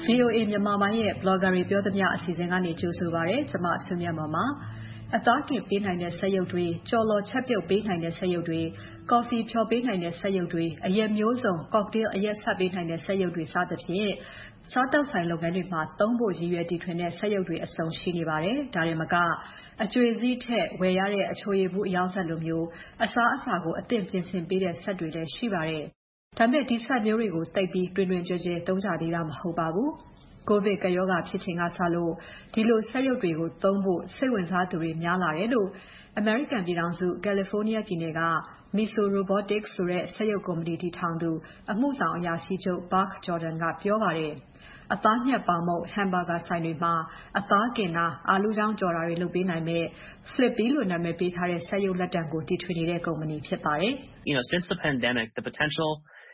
VOA မြန်မာပိုင်းရဲ့ blogger တွေပြောသမျှအစီအစဉ်ကနေကြိုဆိုပါရစေ။ကျွန်မဆုမြတ်မော်ပါ။အသားကင်ပေးနိုင်တဲ့စက်ရုပ်တွေ၊ကြော်လော်ချက်ပြုတ်ပေးနိုင်တဲ့စက်ရုပ်တွေ၊ကော်ဖီဖြော်ပေးနိုင်တဲ့စက်ရုပ်တွေ၊အရက်မျိုးစုံ cocktail အရက်ဆက်ပေးနိုင်တဲ့စက်ရုပ်တွေစသဖြင့်စားသောက်ဆိုင်လုပ်ငန်းတွေမှာသုံးဖို့ရည်ရွယ်တီထွင်တဲ့စက်ရုပ်တွေအစုံရှိနေပါတယ်။ဒါတင်မကအကျွေးစည်းထက်ဝယ်ရတဲ့အချိုရည်ဘူးအယောင်ဆက်လိုမျိုးအစားအစာကိုအသင့်ပြင်ဆင်ပေးတဲ့စက်တွေလည်းရှိပါတယ်။ဒါပေမဲ့ဒီစက်မျိုးတွေကိုသိပ်ပြီးတွင်တွင်ကျယ်ကျယ်သုံးကြသေးတာမဟုတ်ပါဘူး။ ကိုဗစ်ကပ်ရောဂါဖြစ်ချိန်ကစလို့ဒီလိုစက်ရုပ်တွေကိုသုံးဖို့စိတ်ဝင်စားသူတွေများလာတယ်လို့အမေရိကန်ပြည်ထောင်စု California ပြည်နယ်က Miso Robotics ဆိုတဲ့စက်ရုပ်ကုမ္ပဏီတည်ထောင်သူအမှုဆောင်အရာရှိချုပ် Buck Jordan ကပြောပါတယ်။အသားညှပ်ပေါင်မုန့် hamburger ဆိုင်တွေမှာအသားကင်တာ၊အာလူးချောင်းကြော်တာတွေလုပ်ပေးနိုင်မဲ့ Flippy လို့နာမည်ပေးထားတဲ့စက်ရုပ်လက်တံကိုတီထွင်နေတဲ့ကုမ္ပဏီဖြစ်ပါတယ်။ Since the pandemic, the potential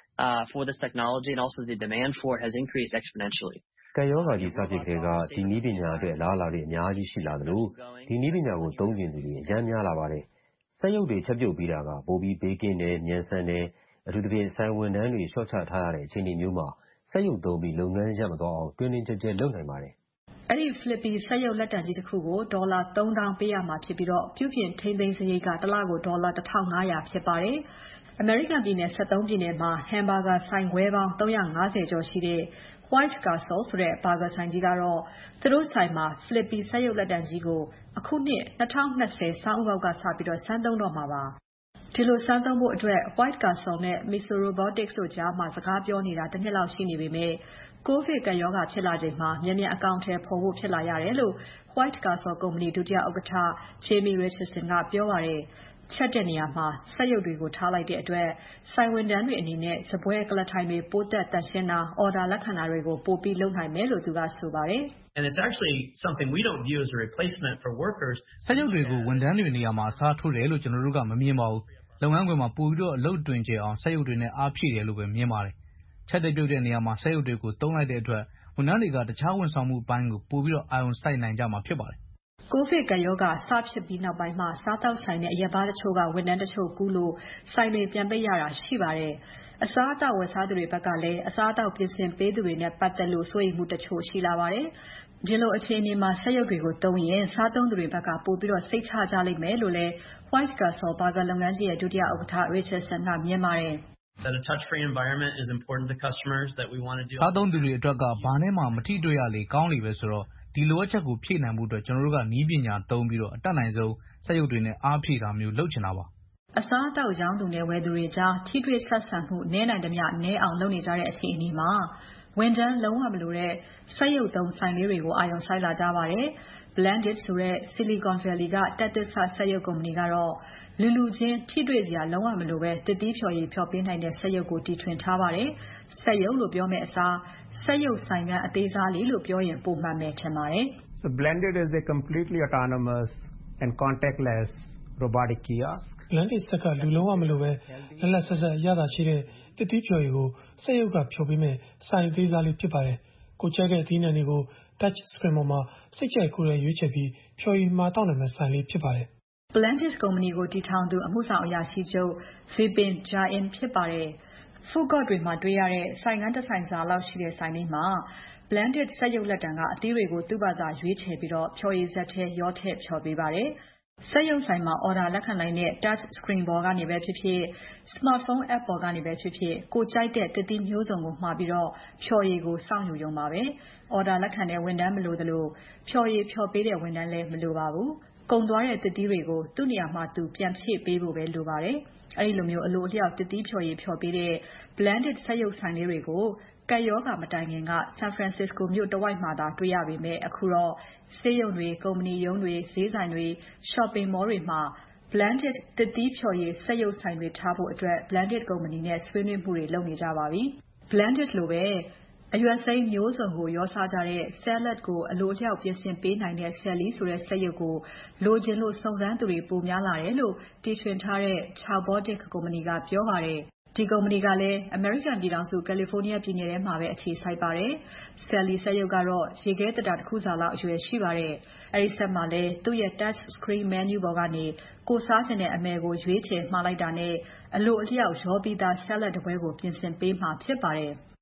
for this technology and also the demand for it has increased exponentially. ကပ်ရောဂါကြီးစဖြစ်ကတည်းကဒီနည်းပညာအတွက်အလားအလာတွေအများကြီးရှိလာသလိုဒီနည်းပညာကိုသုံးကျင်သူတွေအများများလာပါတယ်။စက်ရုပ်တွေချက်ပြုတ်ပေးတာကပိုပြီးဘေးကင်းတယ်၊မြန်ဆန်တယ်။အထူးသဖြင့်ဆိုင်ဝန်ထမ်းတွေလျှော့ချထားရတဲ့အခြေအနေမျိုးမှာစက်ရုပ်သုံးပြီးလုပ်ငန်းရပ်မသွားအောင်တွင်တွင်ကျယ်ကျယ်လုပ်နိုင်ပါတယ်။အဲ့ဒီ Flippy စက်ရုပ်လက်တံကြီးတစ်ခုကိုဒေါ်လာ 3000 ပေးရမှာဖြစ်ပြီးပြုပြင်ထိန်းသိမ်းစရိတ်ကတစ်လကိုဒေါ်လာ 1500 ဖြစ်ပါတယ်။အမေရိကန်ပြည်နယ် 73 ပြည်နယ်မှာ hamburger ဆိုင်ခွဲပေါင်း 350 ကျော်ရှိတဲ့ White Castle ဆိုတဲ့ဘာဂါဆိုင်ကြီးကတော့သူတို့ဆိုင်မှာ Flippy စက်ရုပ်လက်တံကြီးကိုအခုနှစ်2020ဆောင်းဦးပေါက်ကစပြီးစမ်းသုံးတော့မှာပါ။ဒီလိုစမ်းသုံးဖို့အတွက် White Castle နဲ့ Miso Robotics တို့ကြားမှာစကားပြောနေတာတစ်နှစ်လောက်ရှိနေပေမဲ့ကိုဗစ်ကပ်ရောဂါဖြစ်လာချိန်မှာမြန်မြန်အကောင့်ထဲပေါ်ဖို့ဖြစ်လာရတယ်လို့ White Castle ကုမ္ပဏီဒုတိယဥက္ကဋ္ဌ Jamie Richardson ကပြောပါတယ်။ချက်တဲ့နေရာမှာစက်ရုပ်တွေကိုထားလိုက်တဲ့အတွက်ဆိုင်ဝန်ထမ်းတွေအနေနဲ့စပွဲကုလားထိုင်တွေပိုးသက်တန့်ရှင်းတာအော်ဒါလက်ခံတာတွေကိုပိုပြီးလုပ်နိုင်မယ်လို့သူကဆိုပါတယ်။ And it's actually something we don't view as a replacement for workers. စက်ရုပ်တွေကိုဝန်ထမ်းတွေနေရာမှာအစားထိုးတယ်လို့ကျွန်တော်တို့ကမမြင်ပါဘူး။လုပ်ငန်းခွင်မှာပိုပြီးအလုပ်တွင်ကျအောင်စက်ရုပ်တွေနဲ့အားဖြည့်တယ်လို့ပဲမြင်ပါတယ်။ချက်တဲ့ပြုတ်တဲ့နေရာမှာစက်ရုပ်တွေကိုသုံးလိုက်တဲ့အတွက်ဝန်ထမ်းတွေကတခြားဝန်ဆောင်မှုအပိုင်းကိုပိုပြီးအာရုံစိုက်နိုင်ကြမှာဖြစ်ပါတယ်။ကိုဗစ်ကပ်ရောဂါစဖြစ်ပြီးနောက်ပိုင်းမှာစားသောက်ဆိုင်နဲ့အရက်ဘားတချို့ကဝန်ထမ်းတချို့ကူးလို့ဆိုင်တွေပြန်ပိတ်ရတာရှိပါတယ်။အစားအသောက်ဝယ်စားသူတွေဘက်ကလည်းအစားအသောက်ပြင်ဆင်ပေးသူတွေနဲ့ပတ်သက်လို့စိုးရိမ်မှုတချို့ရှိလာပါတယ်။ဒီလိုအခြေအနေမှာစက်ရုပ်တွေကိုသုံးရင်စားသုံးသူတွေဘက်ကပိုပြီးစိတ်ချကြလိမ့်မယ်လို့လည်း White Castle ဘာဂါလုပ်ငန်းကြီးရဲ့ဒုတိယဥက္ကဋ္ဌ Richardson ကမြင်ပါတယ်။ That a touch-free environment is important to customers that we want to do. စားသုံးသူတွေအတွက်ကဘာနဲ့မှမထိတွေ့ရလေကောင်းလေပဲဆိုတော့ဒီလိုအချက်ကိုဖြည့်နိုင်မှုအတွက်ကျွန်တော်တို့ကနည်းပညာသုံးပြီးအတတ်နိုင်ဆုံးစက်ရုပ်တွေနဲ့အားဖြည့်တာမျိုးလုပ်ချင်တာပါ။အစားအသောက်ရောင်းသူနဲ့ဝယ်သူတွေကြားထိတွေ့ဆက်ဆံမှုနည်းနိုင်သမျှနည်းအောင်လုပ်နေကြတဲ့အခြေအနေမှာဝန်ထမ်းလုံးဝမလိုတဲ့စက်ရုပ်သုံးဆိုင်လေးတွေကိုအာရုံစိုက်လာကြပါတယ်။ Blended ဆိုတဲ့ Silicon Valley ကတက်သစ်စစက်ရုပ်ကုမ္ပဏီကတော့လူချင်းထိတွေ့စရာလုံးဝမလိုပဲသစ်သီးဖျော်ရည်ဖျော်ပေးနိုင်တဲ့စက်ရုပ်ကိုတီထွင်ထားပါတယ်။စက်ရုပ်လို့ပြောမယ့်အစားစက်ရုပ်ဆိုင်ခန်းအသေးစားလေးလို့ပြောရင်ပိုမှန်မယ်ထင်ပါတယ်။ So Blended is a completely autonomous and contactless robotic kiosk. Blended စက်ကလူလုံးဝမလိုပဲလက်လက်ဆက်ဆက်ရတာရှိတဲ့သစ်သီးဖျော်ရည်ကိုစက်ရုပ်ကဖျော်ပေးမယ်ဆိုင်အသေးစားလေးဖြစ်ပါတယ်။ကိုကြိုက်တဲ့အသီးနှံတွေကို touch screen ပေါ်မှာစိတ်ကြိုက်ကိုယ်ရွေးချယ်ပြီးဖျော်ရည်မှာတောင်းနိုင်မယ့်ဆိုင်လေးဖြစ်ပါတယ်။ Blended ကုမ္ပဏီကိုတည်ထောင်သူအမှုဆောင်အရာရှိချုပ် Vipin Jain ဖြစ်ပါတယ်။ Food court တွေမှာတွေ့ရတဲ့ဆိုင်ခန်းတစ်ဆိုင်စာလောက်ရှိတဲ့ဆိုင်လေးမှာ Blended စက်ရုပ်လက်တံကအသီးတွေကိုသူ့ဘာသာရွေးချယ်ပြီးဖျော်ရည်စက်ထဲရောထည့်ဖျော်ပေးပါတယ်။စက်ရုပ်ဆိုင်မှာအော်ဒါလက်ခံနိုင်တဲ့ touch screen ပေါ်ကနေပဲဖြစ်ဖြစ် smartphone app ပေါ်ကနေပဲဖြစ်ဖြစ်ကိုကြိုက်တဲ့သစ်သီးမျိုးစုံကိုမှာပြီးဖျော်ရည်ကိုစောင့်ယူရုံပါပဲ။အော်ဒါလက်ခံတဲ့ဝန်ထမ်းမလိုသလိုဖျော်ရည်ဖျော်ပေးတဲ့ဝန်ထမ်းလည်းမလိုပါဘူး။ကုန်သွားတဲ့သစ်သီးတွေကိုသူ့နေရာမှာသူပြန်ဖြည့်ပေးဖို့ပဲလိုပါတယ်။အဲဒီလိုမျိုးအလိုအလျောက်သစ်သီးဖျော်ရည်ဖျော်ပေးတဲ့ Blended စက်ရုပ်ဆိုင်လေးတွေကိုကပ်ရောဂါမတိုင်ခင်က San Francisco မြို့တဝိုက်မှာသာတွေ့ရပေမဲ့အခုတော့ဆေးရုံတွေ၊ကုမ္ပဏီရုံးတွေ၊ဈေးဆိုင်တွေ၊ shopping mall တွေမှာ Blended သစ်သီးဖျော်ရည်စက်ရုပ်ဆိုင်တွေထားဖို့အတွက် Blended ကုမ္ပဏီနဲ့ဆွေးနွေးမှုတွေလုပ်နေကြပါပြီ။ Blended လိုပဲအရွက်စိမ်းမျိုးစုံကိုရောစားကြတဲ့ salad ကိုအလိုအလျောက်ပြင်ဆင်ပေးနိုင်တဲ့ Sally ဆိုတဲ့စက်ရုပ်ကိုလိုချင်လို့စုံစမ်းသူတွေပိုများလာတယ်လို့တီထွင်ထားတဲ့ Chowbotic ကုမ္ပဏီကပြောပါတယ်။ဒီကုမ္ပဏီကလည်းအမေရိကန်ပြည်ထောင်စု California ပြည်နယ်ထဲမှာပဲအခြေစိုက်ပါတယ်။ Sally စက်ရုပ်ကတော့ရေခဲသေတ္တာတစ်ခုစာလောက်အရွယ်ရှိပါတယ်။အဲဒီစက်မှာလည်းသူ့ရဲ့ touch screen menu ပေါ်ကနေကိုယ်စားချင်တဲ့အမယ်ကိုရွေးချယ်မှာလိုက်တာနဲ့အလိုအလျောက်ရောပြီးသား salad တပွဲကိုပြင်ဆင်ပေးမှာဖြစ်ပါတယ်။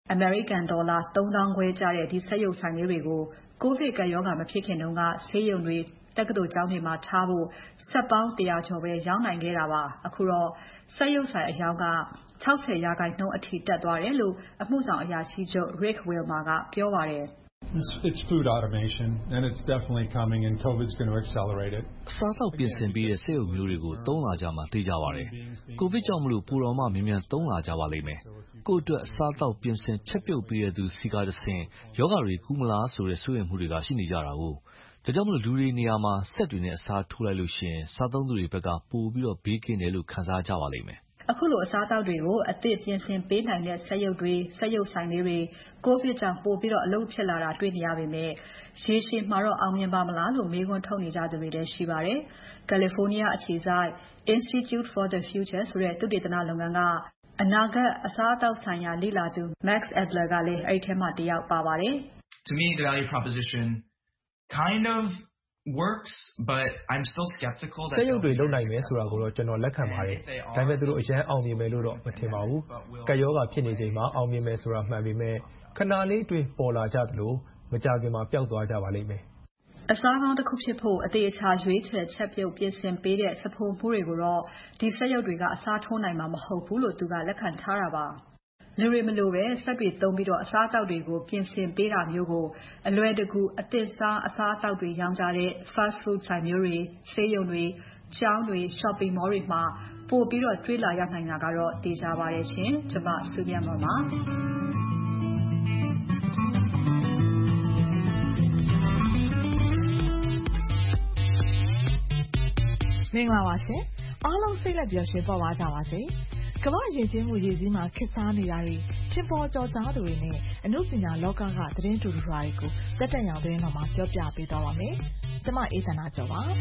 အမေရိကန်ဒေါ်လာ 3,500 ကျတဲ့ဒီစက်ရုပ်ဆိုင်လေးတွေကို ကိုဗစ်ကပ်ရောဂါမဖြစ်ခင်တုန်းကဆေးရုံတွေတက္ကသိုလ်ကျောင်းတွေမှာထားဖို့စက်ပေါင်း 100 ကျော်ပဲရောင်းနိုင်ခဲ့တာပါ။အခုတော့စက်ရုပ်ဆိုင်အရောင်းက 60% အထိတက်သွားတယ်လို့အမှုဆောင်အရာရှိချုပ် Rick Wilmer ကပြောပါတယ်။ It's food automation and it's definitely coming and COVID's going to accelerate it. အစားအသောက်ပြင်ဆင်ပေးတဲ့စက်ရုပ်မျိုးတွေကိုသုံးလာကြမှာသိကြပါတယ်။ကိုဗစ်ကြောင့်ပိုတော်မှမြန်မြန်သုံးလာကြပါလိမ့်မယ်။ကို့အတွက်အစားအသောက်ပြင်ဆင်ချက်ပြုတ်ပေးတဲ့သူစီကတဆင့်ယောဂတွေကူးမလားဆိုတဲ့စိုးရိမ်မှုတွေကရှိနေကြတာကိုဒါကြောင့်လူတွေနေရာမှာစက်တွေနဲ့အစားထိုးလိုက်လို့ရှိရင်စားသုံးသူတွေဘက်ကပိုပြီးဘေးကင်းတယ်လို့ခံစားကြပါလိမ့်မယ်။အခုလိုအစားအသောက်တွေကိုအသစ်ပြင်ဆင်ပေးနိုင်တဲ့စက်ရုပ်တွေစက်ရုပ်ဆိုင်လေးတွေကိုဗစ်ကြောင့်ပိုပြီးအလုပ်ဖြစ်လာတာတွေ့နေရပေမဲ့ရေရှည်မှာတော့အောင်မြင်ပါမလားလို့မေးခွန်းထုတ်နေကြသူတွေလည်းရှိပါတယ်။ California အခြေစိုက် Institute for the Future ဆိုတဲ့သုတေသနလုပ်ငန်းကအနာဂတ်အစားအသောက်ဆိုင်ရာလေ့လာသူ Max Adler ကလည်းအဲ့ဒီထဲမှာတယောက်ပါပါတယ်။ To me the value proposition kind of works but I'm still skeptical that စက်ရုပ်တွေလုပ်နိုင်မယ်ဆိုတာကိုတော့ကျွန်တော်လက်ခံပါတယ်။ဒါပေမဲ့သူတို့အရန်အောင်မြင်မယ်လို့တော့မထင်ပါဘူး။ကပ်ရောဂါဖြစ်နေချိန်မှာအောင်မြင်မယ်ဆိုတာမှန်ပေမဲ့ခဏလေးတွင်ပေါ်လာကြသလိုမကြခင်မှာပျောက်သွားကြပါလိမ့်မယ်။အစားကောင်းတစ်ခုဖြစ်ဖို့အသေးအချာရွေးချယ်ချက်ပြုတ်ပြင်ဆင်ပေးတဲ့စဖိုမှုတွေကိုတော့ဒီစက်ရုပ်တွေကအစားထိုးနိုင်မှာမဟုတ်ဘူးလို့သူကလက်ခံထားတာပါ။လူတွေမလိုပဲစက်တွေသုံးပြီးအစားအသောက်တွေကိုပြင်ဆင်ပေးတာမျိုးကိုအလွယ်တကူအသစ်စားအစားအသောက်တွေရောင်းကြတဲ့ fast food ဆိုင်မျိုးတွေဆေးရုံတွေကျောင်းတွေ shopping mall တွေမှာပို့ပြီးတွေ့လာရနိုင်တာကတော့သိကြပါတယ်ရှင်။ကျွန်မစုမြတ်မပါမင်္ဂလာပါရှင်အားလုံးစိတ်လက်ပျော်ရွှင်ပေါ်ပါကြပါစေကမ္ဘာယဉ်ကျေးမှုရည်စည်းမှာခေတ်စားနေတာတွေချင်းပေါ်ကျော်ကြားသူတွေနဲ့အမှုပညာလောကကသတင်းတူတူတွေကိုတက်တက်ရောင်သတင်းတော်မှာပြောပြပေးသွားပါမယ်ကျွန်မအေးသနာကျော်ပါ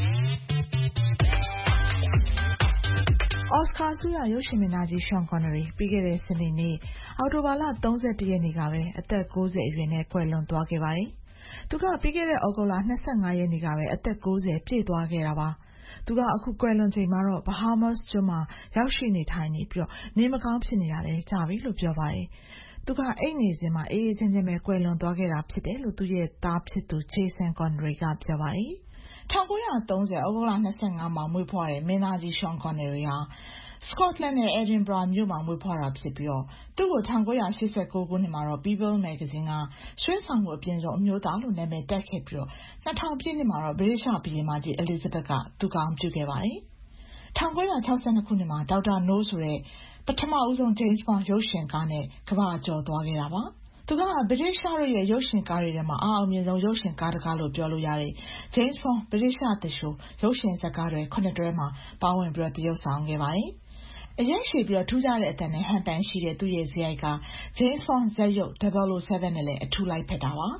အော်စကာဆုရရုပ်ရှင်မင်းသားကြီးရှွန်ကွန်နရီပြီးခဲ့တဲ့စနေနေ့အောက်တိုဘာလ31ရက်နေ့ကပဲအသက်60အရွယ်နဲ့ကွယ်လွန်သွားခဲ့ပါတယ်သူကပြီးခဲ့တဲ့ဩဂုတ်လ25ရက်နေ့ကပဲအသက်60ပြည့်သွားခဲ့တာပါသူကအခုကွယ်လွန်ချိန်မှာတော့ Bahamas ကျွန်းမှာရောက်ရှိနေထိုင်နေပြီးနေမကောင်းဖြစ်နေတာလည်းကြာပြီလို့ပြောပါတယ်။သူကအိတ်နေစဉ်မှာအေးအေးချမ်းချမ်းပဲကွယ်လွန်သွားခဲ့တာဖြစ်တယ်လို့သူ့ရဲ့သားဖြစ်သူ Jason Connery ကပြောပါတယ်။1930ဩဂုတ်လ25မှာမွေးဖွားတဲ့မင်းသားကြီး Sean Connery ဟာScotland နဲ့ Edinburgh မြို့မှာမွေးဖွားတာဖြစ်ပြီးသူ့ကို1989ခုနှစ်မှာတော့ People Magazine ကရွှေဆောင်မှုအပြင်ဆုံးအမျိုးသားလို့နာမည်တက်ခဲ့ပြီး2000ပြည့်နှစ်မှာတော့ဗြိတိရှဘုရင်မကြီး Elizabeth ကသူကောင်းပြုခဲ့ပါတယ်။1962ခုနှစ်မှာ Dr. No ဆိုတဲ့ပထမဦးဆုံး James Bond ရုပ်ရှင်ကားနဲ့ကမ္ဘာကျော်သွားခဲ့တာပါ။သူကဗြိတိရှတို့ရဲ့ရုပ်ရှင်ကားတွေထဲမှာအောင်မြင်ဆုံးရုပ်ရှင်ကားတကားလို့ပြောလို့ရတယ်။ James Bond ဗြိတိရှသူလျှိုရုပ်ရှင်ဇာတ်ကားတွေ9တွဲမှာပါဝင်ပြီးသရုပ်ဆောင်ခဲ့ပါတယ်။အရင်ရှိပြီးထူးခြားတဲ့အတန်နဲ့ဟန်ပန်ရှိတဲ့သူ့ရဲ့ဇာတ်က James Bond ဇာတ်ရုပ်007နဲ့လည်းအထူးလိုက်ဖက်တာပါ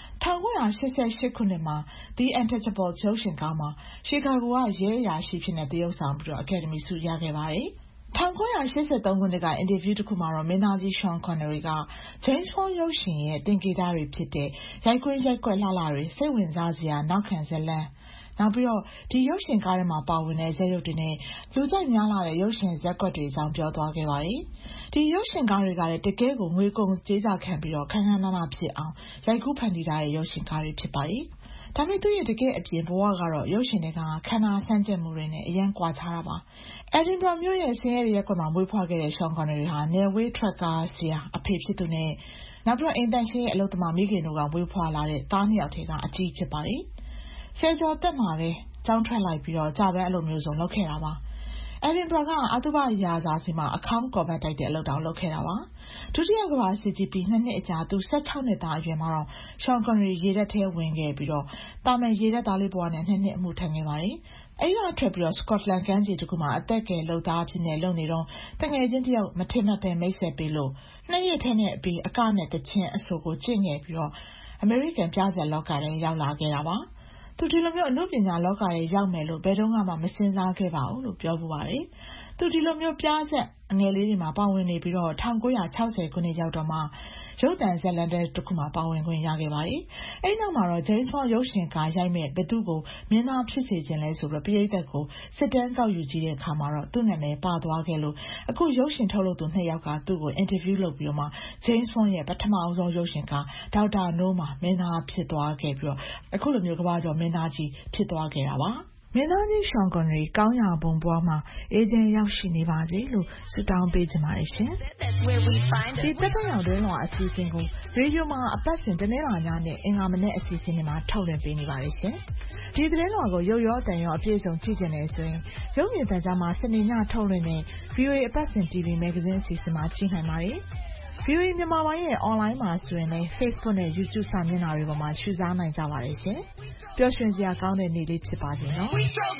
1988ခုနှစ်မှာ The Untouchables ရုပ်ရှင်ကားမှာရှီကာဂိုကရဲအရာရှိဖြစ်နေသရုပ်ဆောင်ပြီးအကယ်ဒမီဆုရခဲ့ပါတယ်1983ခုနှစ်ကအင်တာဗျူးတစ်ခုမှာတော့မင်းသားကြီး Sean Connery က James Bond ရုပ်ရှင်ရဲ့သင်္ကေတတွေဖြစ်တဲ့ရိုက်ကွင်းရိုက်ကွက်လှလှတွေစိတ်ဝင်စားစရာနောက်ခံဇာတ်လမ်းနောက်ပြီးဒီရုပ်ရှင်ကားထဲမှာပါဝင်တဲ့ဇာတ်ရုပ်တွေနဲ့လူကြိုက်များလာတဲ့ရုပ်ရှင်ဇာတ်ကွက်တွေအကြောင်းပြောသွားခဲ့ပါတယ်။ဒီရုပ်ရှင်ကားတွေကလည်းတကယ်ကိုငွေကုန်ကြေးစားခံပြီးခန်းခန်းနာနာဖြစ်အောင်ရိုက်ကူးဖန်တီးထားတဲ့ရုပ်ရှင်ကားတွေဖြစ်ပါတယ်။ဒါပေမဲ့သူ့ရဲ့တကယ်အပြင်ဘဝကတော့ရုပ်ရှင်တွေကခန္ဓာဆန်းကျက်မှုတွေနဲ့အရန်ကွာခြားတာပါ။ Edinburgh မြို့ရဲ့ဆင်းရဲရပ်ကွက်မှာမွေးဖွားခဲ့တဲ့ Sean Connery ဟာနယ်ဝေးထရက်ကားဆရာအဖေဖြစ်သူနဲ့နောက်ပြီးအိမ်တန်ရှင်းရဲ့အလုပ်သမားမိခင်တို့ကမွေးဖွားလာတဲ့သားနှစ်ယောက်ထဲကအကြီးဖြစ်ပါတယ်။ဆယ်ကျော်သက်မှာပဲကျောင်းထွက်လိုက်ပြီးကြာပန်းအလုပ်မျိုးစုံလုပ်ခဲ့တာပါ။ Edinburgh ကအသုဘရာဇာစီမှာအခေါင်းကော်ဘတ်တိုက်တဲ့အလုပ်တောင်လုပ်ခဲ့တာပါ။ဒုတိယကမ္ဘာစစ်ကြီးပြီး2နှစ်အကြာသူ16နှစ်သားအရွယ်မှာတော့ Sean Connery ရေတပ်ထဲဝင်ခဲ့ပြီးတာမန်ရေတပ်သားလေးဘဝနဲ့2နှစ်အမှုထမ်းခဲ့ပါတယ်။အဲဒီကထွက်ပြီးScotland ကမ်းခြေတစ်ခုမှာအသက်ကယ်လုပ်သားအဖြစ်နဲ့လုပ်နေတော့တငယ်ချင်းတယောက်မထင်မှတ်ပဲမိတ်ဆက်ပေးလို့2ရက်ထဲနဲ့ပြီးအကနဲ့တချင်းအဆိုကိုကျင့်ခဲ့ပြီးအမေရိကန်ပြဇာတ်လောကထဲရောက်လာခဲ့တာပါ။သူဒီလိုမျိုးအမှုပညာလောကထဲရောက်မယ်လို့ဘယ်တော့မှမစဉ်းစားခဲ့ပါဘူးလို့ပြောပူပါတယ်။သူဒီလိုမျိုးပြဇာတ်အငယ်လေးတွေမှာပါဝင်နေပြီး1960ခုနှစ်ရောက်တော့မှရုပ်သံဇာတ်လမ်းတွဲတစ်ခုမှာပါဝင်ခွင့်ရခဲ့ပါတယ်။အဲဒီနောက်မှာတော့ James Bond ရုပ်ရှင်ကားရိုက်မဲ့ဘယ်သူ့ကိုမင်းသားဖြစ်စေချင်လဲဆိုတော့ပရိသတ်ကိုစစ်တမ်းကောက်ယူကြည့်တဲ့အခါမှာတော့သူ့နာမည်ပါသွားခဲ့လို့အခုရုပ်ရှင်ထုတ်လုပ်သူ2ယောက်ကသူ့ကိုအင်တာဗျူးလုပ်ပြီးတော့မှ James Bond ရဲ့ပထမအဆုံးရုပ်ရှင်ကားဒေါက်တာနိုးမှာမင်းသားဖြစ်သွားခဲ့ပြီးတော့အခုလိုမျိုးကမ္ဘာကျော်မင်းသားကြီးဖြစ်သွားခဲ့တာပါမင်းသားကြီး Sean Connery ကောင်းရာဘုံဘွားမှာအေဂျင့်ရောက်ရှိနေပါစေလို့ဆုတောင်းပေးချင်ပါတယ်ရှင်ဒီတက်တဲ့ရောက်တွင်းလွှာအစီအစဉ်ကိုရေဒီယိုမှာအပတ်စဉ်တနင်္လာညနဲ့အင်္ဂါမနေ့အစီအစဉ်တွေမှာထုတ်လွှင့်ပေးနေပါတယ်ရှင်ဒီသတင်းလွှာကိုရုပ်ရောအသံရောအပြည့်အစုံကြည့်ချင်တယ်ဆိုရင်ရုပ်မြင်သံကြားမှာစနေညထုတ်လွှင့်တဲ့ VOA အပတ်စဉ် TV Magazine အစီအစဉ်မှာကြည့်နိုင်ပါတယ်VOA မြန်မာပိုင်းရဲ့ online မှာဆိုရင်လည်း Facebook နဲ့ YouTube စာမျက်နှာတွေပေါ်မှာရှုစားနိုင်ကြပါတယ်ရှင်ပျော်ရွှင်စရာကောင်းတဲ့နေ့လေးဖြစ်ပါစေနော်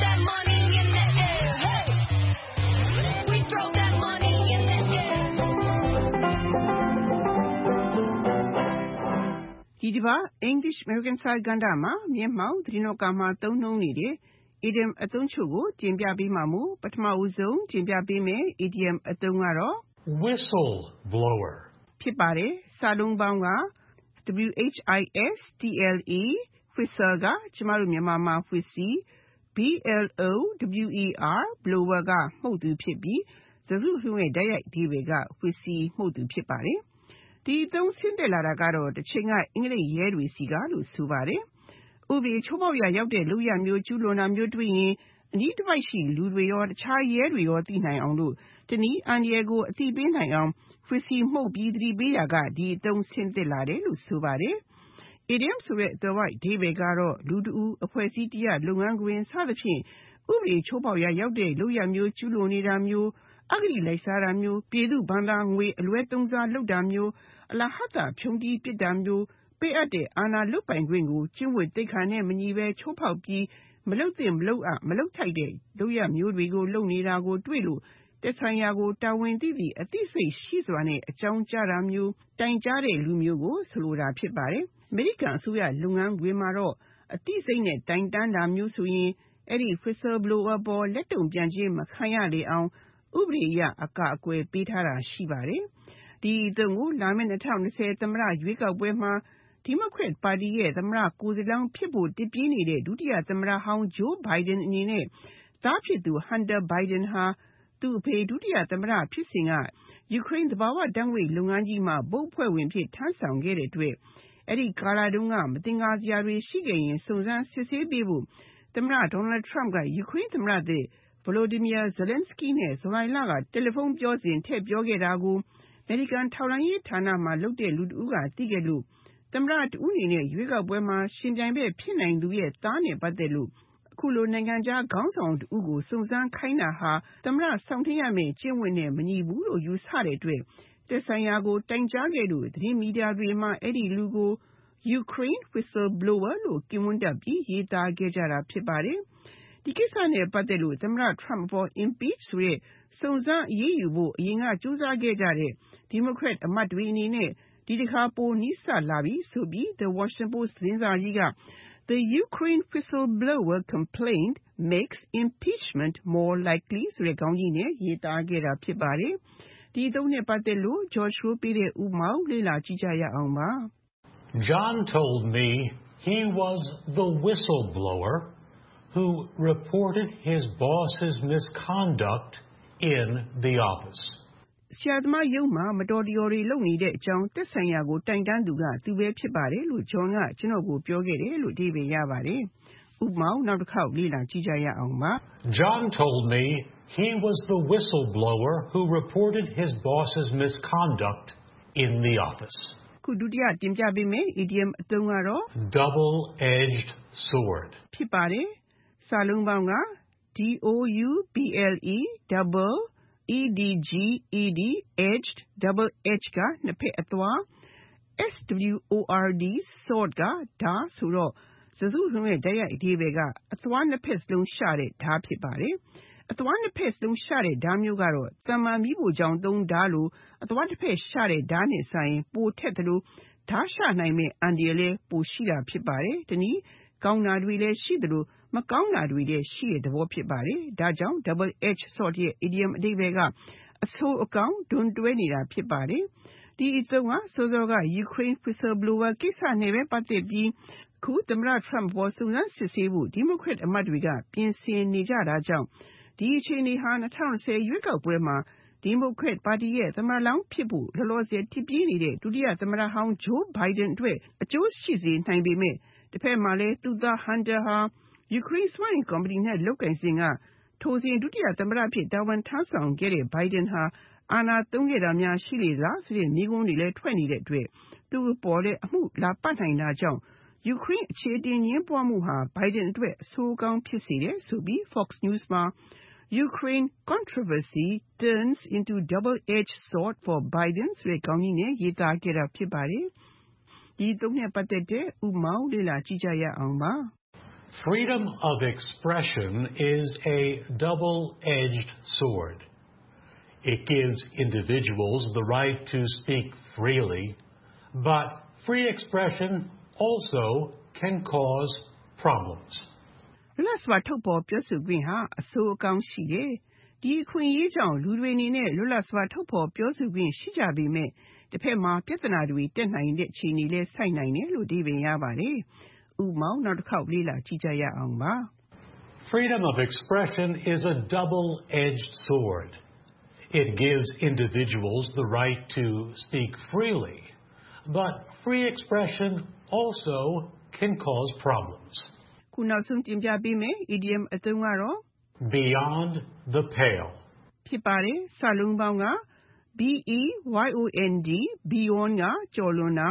ဒီတစ်ပတ် English American Style ကဏ္ဍမှာမျက်မှောက်သတင်းတော်ကမှာသုံးနှုန်းနေတဲ့ idiom အသုံးချုပ်ကိုတင်ပြပေးမှာမို့ပထမဦးဆုံးတင်ပြပေးမယ် idiom အသုံးကတော့ whistle blower ဖြစ်ပါတယ်စာလုံးပေါင်းက WHISTLE whistle ကကျမတို့မြန်မာမှာ whistle BLOWER blower ကမှုတ်သူဖြစ်ပြီးစကားစုတခုလုံးရဲ့တိုက်ရိုက်အဓိပ္ပာယ်က whistle မှုတ်သူဖြစ်ပါတယ်ဒီအသုံးဆင်းသက်လာတာကတော့တစ်ချိန်ကအင်္ဂလိပ်ရဲတွေစီကလို့ဆိုပါတယ်ဥပဒေချိုးဖောက်ရာရောက်တဲ့လုပ်ရမျိုးကျူးလွန်တာမျိုးတွေ့ရင်အနီးတစ်ပိုက်ရှိလူတွေရောတခြားရဲတွေရောသိနိုင်အောင်လို့တနည်းအန္တရာယ်ကိုအသိပေးနိုင်အောင် whistle မှုတ်ပြီးသတိပေးရာကဒီအသုံးဆင်းသက်လာတယ်လို့ဆိုပါတယ်idiom ဆိုတဲ့သွယ်ဝိုက်အဓိပ္ပာယ်ကတော့လူတဦးအဖွဲ့အစည်းတစ်ရပ်လုပ်ငန်းခွင်စသဖြင့်ဥပဒေချိုးဖောက်ရာရောက်တဲ့လုပ်ရမျိုးကျူးလွန်နေတာမျိုးအဂတိလိုက်စားတာမျိုးပြည်သူဘဏ္ဍာငွေအလွဲသုံးစားလုပ်တာမျိုးအလဟဿဖြုံးတီးပစ်တာမျိုးပေးအပ်တဲ့အာဏာလုပိုင်ခွင့်ကိုကျင့်ဝတ်သိက္ခာနဲ့မညီဘဲချိုးဖောက်ပြီးမလုပ်သင့်မလုပ်အပ်မလုပ်ထိုက်တဲ့လုပ်ရမျိုးတွေကိုလုပ်နေတာကိုတွေ့လို့သက်ဆိုင်ရာကိုတာဝန်သိသည့်အသိစိတ်ရှိစွာနဲ့အကြောင်းကြားတာမျိုးတိုင်ကြားတဲ့လူမျိုးကိုဆိုလိုတာဖြစ်ပါတယ်အမေရိကန်အစိုးရလုပ်ငန်းခွင်မှာတော့အသိစိတ်နဲ့တိုင်တန်းတာမျိုးဆိုရင်အဲ့ဒီ whistle blower ပေါ်လက်တုံပြန်ခြင်းမခံရလေအောင်ဥပဒေအရအကာအကွယ်ပေးထားတာရှိပါတယ်ဒီအသုံးကိုလာမယ့်2020သမ္မတရွေးကောက်ပွဲမှာဒီမိုကရက်ပါတီရဲ့သမ္မတကိုယ်စားလှယ်ဖြစ်ဖို့တပြေးနေတဲ့ဒုတိယသမ္မတဟောင်းဂျိုးဘိုင်ဒန်အနေနဲ့သားဖြစ်သူဟန်တာဘိုင်ဒန်ဟာသူ့အဖေဒုတိယသမ္မတဖြစ်စဉ်ကယူကရိန်းသဘာဝဓာတ်ငွေ့လုပ်ငန်းကြီးမှာဘုတ်ဖွဲ့ဝင်ဖြစ်ထမ်းဆောင်ခဲ့တဲ့အတွက်အဲ့ဒီကာလတုန်းကမသင်္ကာစရာတွေရှိခဲ့ရင်စုံစမ်းစစ်ဆေးပေးဖို့သမ္မတဒေါ်နယ်ထရမ့်ကယူကရိန်းသမ္မတသစ်Volodymyr Zelensky နဲ့ဇူလိုင်လကတယ်လီဖုန်းပြောစဉ်ထည့်ပြောခဲ့တာကိုအမေရိကန်ထောက်လှမ်းရေးဌာနမှာလုပ်တဲ့လူတဦးကသိခဲ့လို့သမ္မတတဦးအနေနဲ့ရွေးကောက်ပွဲမှာရှင်ပြိုင်ဘက်ဖြစ်နိုင်သူရဲ့သားနဲ့ပတ်သက်လို့အခုလိုနိုင်ငံခြားခေါင်းဆောင်တဦးကိုစုံစမ်းခိုင်းတာဟာသမ္မတဆောင်ထင်းရမယ့်ကျင့်ဝတ်နဲ့မညီဘူးလို့ယူဆတဲ့အတွက်သက်ဆိုင်ရာကိုတိုင်ကြားခဲ့လို့သတင်းမီဒီယာတွေမှာအဲ့ဒီလူကို Ukraine whistleblower လို့ကင်ဝန်းတပ်ပြီးရေးသားခဲ့ကြတာဖြစ်ပါတယ်ဒီကိစ္စနဲ့ပတ်သက်လို့သမ္မတ Trump ပေါ် impeach ဆိုတဲ့စုံစမ်းအရေးယူဖို့အရင်ကကြိုးစားခဲ့ကြတဲ့ဒီမိုကရက်အမတ်တွေအနေနဲ့ဒီတစ်ခါပိုနီးစပ်လာပြီဆိုပြီး The Washington Post သတင်းစာကြီးက The Ukraine whistleblower complaint makes impeachment more likely ဆိုတဲ့ခေါင်းကြီးနဲ့ရေးသားခဲ့တာဖြစ်ပါတယ်ဒီအသုံးနဲ့ပတ်သက်လို့ George Rowe ပေးတဲ့ဥပမာကိုလေ့လာကြည့်ကြရအောင်ပါ John told me he was the whistleblower who reported his boss's misconduct in the office. ဆရာသမားရုံးမှာမတော်တရော်တွေလုပ်နေတဲ့အကြောင်းသက်ဆိုင်ရာကိုတိုင်တန်းသူကသူပဲဖြစ်ပါတယ်လို့ John ကကျွန်တော်ကိုပြောခဲ့တယ်လို့အဓိပ္ပာယ်ရပါတယ်။ဥပမာနောက်တစ်ခေါက်လေ့လာကြည့်ကြရအောင်ပါ John told me he was the whistleblower who reported his boss's misconduct in the office. ခုဒုတိယတင်ပြပေးမယ် idiom အသုံးကတော့ double-edged sword ဖြစ်ပါတယ်။စာလုံးပေါင်းက double double edged edged double edge ကနှစ်ဖက်အသွား sword sword ကဓာတ်ဆိုတော့စကားစုတခုလုံးရဲ့တိုက်ရိုက်အဓိပ္ပာယ်ကအသွားနှစ်ဖက်စလုံးရှတဲ့ဓာတ်ဖြစ်ပါတယ်အသွားနှစ်ဖက်စလုံးရှတဲ့ဓာတ်မျိုးကတော့သမ္မာမီးဖိုချောင်သုံးဓာတ်လို့အသွားတစ်ဖက်ရှတဲ့ဓာတ်နဲ့ဆိုင်ပိုထက်သလိုဓာတ်ရှနိုင်မဲ့အန္တရာယ်လည်းပိုရှိတာဖြစ်ပါတယ်တနည်းကောင်းတာတွေလည်းရှိသလိုမကောင်းတာတွေလည်းရှိတဲ့သဘောဖြစ်ပါတယ်ဒါကြောင့် double edged sword ရဲ့ idiom အဓိပ္ပာယ်ကအဆိုးအကောင်းဒွန်တွဲနေတာဖြစ်ပါတယ်ဒီဒီအသုံးကစောစောက Ukraine whistleblower ကိစ္စနဲ့ပဲပတ်သက်ပြီးခုသမ္မတ Trump ပေါ်စုံစမ်းစစ်ဆေးဖို့ Democrat အမတ်တွေကပြင်ဆင်နေကြတာကြောင့်ဒီအခြေအနေဟာ2020ရွေးကောက်ပွဲမှာ Democrat ပါတီရဲ့သမ္မတလောင်းဖြစ်ဖို့လောလောဆယ်တစ်ပြေးနေတဲ့ဒုတိယသမ္မတဟောင်း Joe Biden အတွက်အကျိုးရှိစေနိုင်ပေမဲ့တစ်ဖက်မှာလည်းသူသား Hunter ဟာ Ukraine စွမ်းအင်ကုမ္ပဏီနဲ့လုပ်ကိုင်စဉ်ကထိုစဉ်ဒုတိယသမ္မတဖြစ်တာဝန်ထမ်းဆောင်ခဲ့တဲ့ Biden ဟာအာဏာသုံးခဲ့တာများရှိလေလားဆိုတဲ့မေးခွန်းတွေလည်းထွက်နေတဲ့အတွက်သူ့ပေါ်လည်းအမှုလာပတ်နိုင်တာကြောင့် Ukraine အခြေတင်ငင်းပွားမှုဟာ Biden အတွက်အဆိုးကောင်းဖြစ်စေတယ်ဆိုပြီး Fox News မှာ Ukraine controversy turns into double-edged sword for Biden ဆိုတဲ့ခေါင်းကြီးနဲ့ရေးသားခဲ့တာဖြစ်ပါတယ်။ဒီသုံးနဲ့ပတ်သက်တဲ့ဥပမာလေ့လာကြည့်ကြရအောင်ပါ။ Freedom of expression is a double-edged sword. It gives individuals the right to speak freely, but free expression also can cause problems. လွတ်လပ်စွာထုတ်ဖော်ပြောဆိုခွင့်ဟာအဆိုးအကောင်းရှိတယ်။ဒီအခွင့်အရေးကြောင့်လူတွေအနေနဲ့လွတ်လပ်စွာထုတ်ဖော်ပြောဆိုခွင့်ရှိကြပေမဲ့တစ်ဖက်မှာပြဿနာတွေတက်နိုင်တဲ့အခြေအနေလည်းဆိုက်နိုင်တယ်လို့ဒီပင်ရပါတယ်။ဥပမာနောက်တစ်ခေါက်လေ့လာကြည့်ကြရအောင်ပါ။ Freedom of expression is a double-edged sword. It gives individuals the right to speak freely, but free expression also can cause problems. ခုနောက်ဆုံးတင်ပြပေးမယ် idiom အသုံးကတော့ beyond the pale ဖြစ်ပါတယ်။စာလုံးပေါင်းက beyond beyond ကကျော်လွန်တာ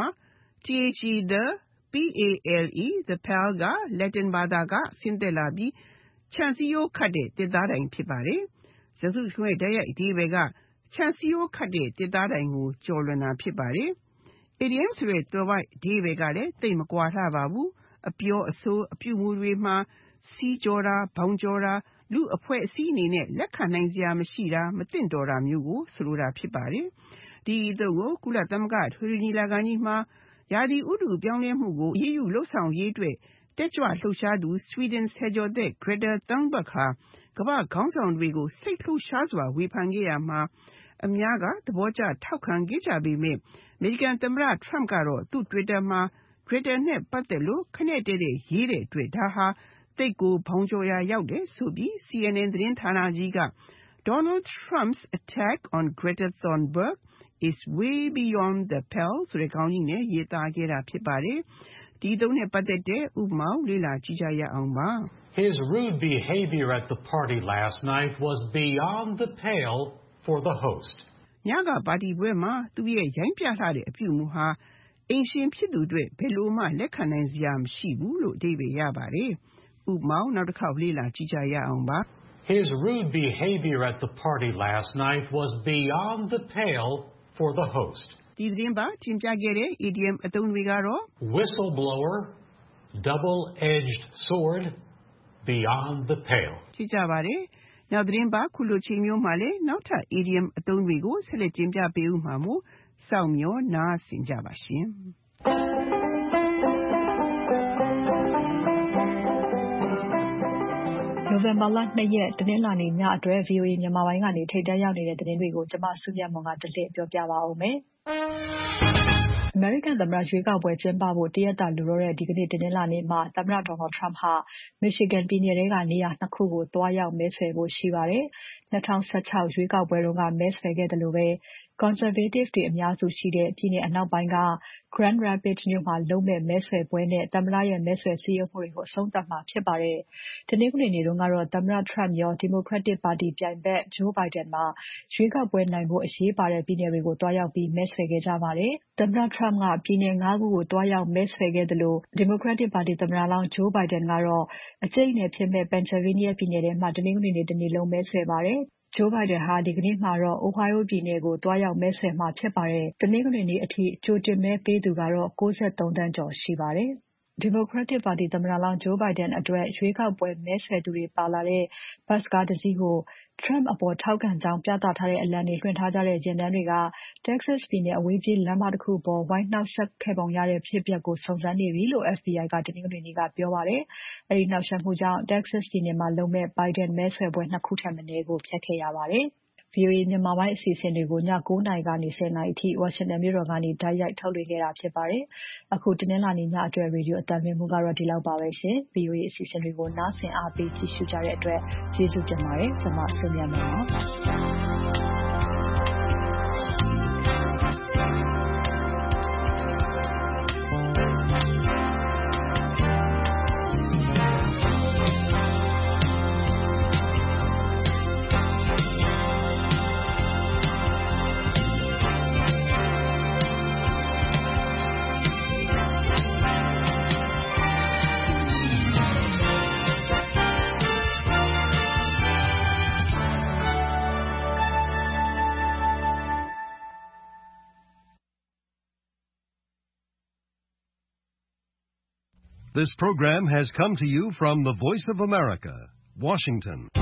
the pale က Latin ဘာသာကဆင်းသက်လာပြီးခြံစည်းရိုးခတ်တဲ့တစ်သားတိုင်ဖြစ်ပါတယ်။စကားစုတခုရဲ့တိုက်ရိုက်အဓိပ္ပာယ်ကခြံစည်းရိုးခတ်တဲ့တစ်သားတိုင်ကိုကျော်လွန်တာဖြစ်ပါတယ်။ idiom ဆိုတဲ့သွယ်ဝိုက်အဓိပ္ပာယ်ကလည်းသိပ်မကွာလှပါဘူး။အပြောအဆိုအပြုအမူတွေမှာစီးကြော်တာဘောင်ကြော်တာလူအဖွဲ့အစည်းအနေနဲ့လက်ခံနိုင်စရာမရှိတာမသင့်တော်တာမျိုးကိုဆိုလိုတာဖြစ်ပါတယ်။ဒီအသုံးကိုကုလသမဂ္ဂထွေထွေညီလာခံကြီးမှာရာသီဥတုပြောင်းလဲမှုကိုအရေးယူလှုပ်ဆောင်ရေးအတွက်တက်ကြွလှုပ်ရှားသူ Sweden ဆယ်ကျော်သက် Greta Thunberg ဟာကမ္ဘာ့ခေါင်းဆောင်တွေကိုစိတ်လှုပ်ရှားစွာဝေဖန်ခဲ့ရမှာအများကသဘောကျထောက်ခံခဲ့ကြပေမဲ့အမေရိကန်သမ္မတ Trump ကတော့သူ့ Twitter မှာ Greta နဲ့ပတ်သက်လို့ခနဲ့တဲ့ရေးတဲ့အတွက်ဒါဟာသိပ်ကိုဘောင်ကျော်ရာရောက်တယ်ဆိုပြီး CNN သတင်းဌာနကြီးက Donald Trump's attack on Greta Thunberg is way beyond the pale ဆိုတဲ့ခေါင်းကြီးနဲ့ရေးသားခဲ့တာဖြစ်ပါတယ်။ဒီသုံးနဲ့ပတ်သက်တဲ့ဥပမာလေ့လာကြည့်ကြရအောင်ပါ။ His rude behavior at the party last night was beyond the pale for the host. ညကပါတီပွဲမှာသူ့ရဲ့ရိုင်းပြလှတဲ့အပြုအမူဟာအိမ်ရှင်ဖြစ်သူတွေဘယ်လိုမှလက်ခံနိုင်စရာမရှိဘူးလို့အဓိပ္ပာယ်ရပါတယ်။ဥပမာနောက်တစ်ခေါက်လေ့လာကြည့်ကြရအောင်ပါ။ His rude behavior at the party last night was beyond the pale for the host. ဒီသတင်းပါတင်ပြခဲ့တဲ့ idiom အသုံးတွေကတော့ whistleblower, double-edged sword, beyond the pale. ဖြစ်ကြပါတယ်။နောက်သတင်းပါခုလိုချိန်မျိုးမှာလည်းနောက်ထပ် idiom အသုံးတွေကိုဆက်လက်တင်ပြပေးဦးမှာမို့စောင့်မျှော်နားဆင်ကြပါရှင်။ November လ 2 ရက်တနင်္လာနေ့ညအတွက် VOA မြန်မာပိုင်းကနေထိပ်တန်းရောက်နေတဲ့သတင်းတွေကိုကျမစုမြတ်မွန်ကတလှည့်ပြောပြပါဦးမယ်။ American သမ္မတရွေးကောက်ပွဲကျင်းပဖို့တရက်တာလိုတော့တဲ့ဒီကနေ့တနင်္လာနေ့မှာသမ္မတ Donald Trump ဟာ Michigan ပြည်နယ်ထဲကနေရာ 2 ခုကိုသွားရောက်မဲဆွယ်ဖို့ရှိပါတယ်။ 2016ရွေးကောက်ပွဲတုန်းကမဲဆွယ်ခဲ့သလိုပဲ Conservative တွေအများစုရှိတဲ့ပြည်နယ်အနောက်ပိုင်းက Grand Rapids မြို့မှာလုပ်မဲ့မဲဆွယ်ပွဲနဲ့သမ္မတရဲ့မဲဆွယ်စည်းရုံးမှုတွေကိုအဆုံးသတ်မှာဖြစ်ပါတယ်။တနင်္ဂနွေနေ့တုန်းကတော့သမ္မတ Trump ရော Democratic ပါတီပြိုင်ဘက် Joe Biden မှာရွေးကောက်ပွဲနိုင်ဖို့အရေးပါတဲ့ပြည်နယ်တွေကိုသွားရောက်ပြီးမဲဆွယ်ခဲ့ကြပါတယ်။သမ္မတ Trump ကပြည်နယ် 5 ခုကိုသွားရောက်မဲဆွယ်ခဲ့သလို Democratic ပါတီသမ္မတလောင်း Joe Biden ကတော့အကြိတ်အနယ်ဖြစ်မဲ့ Pennsylvania ပြည်နယ်ထဲမှာတနင်္ဂနွေနေ့တနေ့လုံးမဲဆွယ်ပါတယ်။ Joe Biden ဟာဒီကနေ့မှာတော့ Ohio ပြည်နယ်ကိုသွားရောက်မဲဆွယ်မှာဖြစ်ပါတယ်။တနင်္ဂနွေနေ့အထိကြိုတင်မဲပေးသူကတော့ 93 သန်းကျော်ရှိပါတယ်။ Democratic ပါတီသမ္မတလောင်း Joe Biden အတွက်ရွေးကောက်ပွဲမဲဆွယ်သူတွေပါလာတဲ့ bus ကားတစ်စီးကို Trump အပေါ်ထောက်ခံကြောင်းပြသထားတဲ့အလံတွေလွှင့်ထားကြတဲ့ယာဉ်တန်းတွေက Texas ပြည်နယ်အဝေးပြေးလမ်းမတစ်ခုပေါ်ဝိုင်းနှောက်ယှက်ခဲ့ပုံရတဲ့ဖြစ်ပျက်ကိုစုံစမ်းနေပြီလို့ FBI ကတနင်္ဂနွေနေ့ကပြောပါတယ်။အဲဒီနှောက်ယှက်မှုကြောင့် Texas ပြည်နယ်မှာလုပ်မဲ့ Biden မဲဆွယ်ပွဲ 2 ခုထက်မနည်းကိုဖျက်ခဲ့ရပါတယ်။ VOA မြန်မာပိုင်းအစီအစဉ်တွေကိုည 9 နာရီကနေ 10 နာရီအထိ ဝါရှင်တန်မြို့တော်ကနေတိုက်ရိုက်ထုတ်လွှင့်ခဲ့တာဖြစ်ပါတယ်။အခုတနင်္လာနေ့ညအတွက်ရေဒီယိုအသံလွှင့်မှုကတော့ဒီလောက်ပါပဲရှင်။ VOA အစီအစဉ်တွေကိုနားဆင်အားပေးကြည့်ရှုကြတဲ့အတွက်ကျေးဇူးတင်ပါတယ်။ကျွန်မဆုမြတ်မွန်ပါ This program has come to you from the Voice of America, Washington.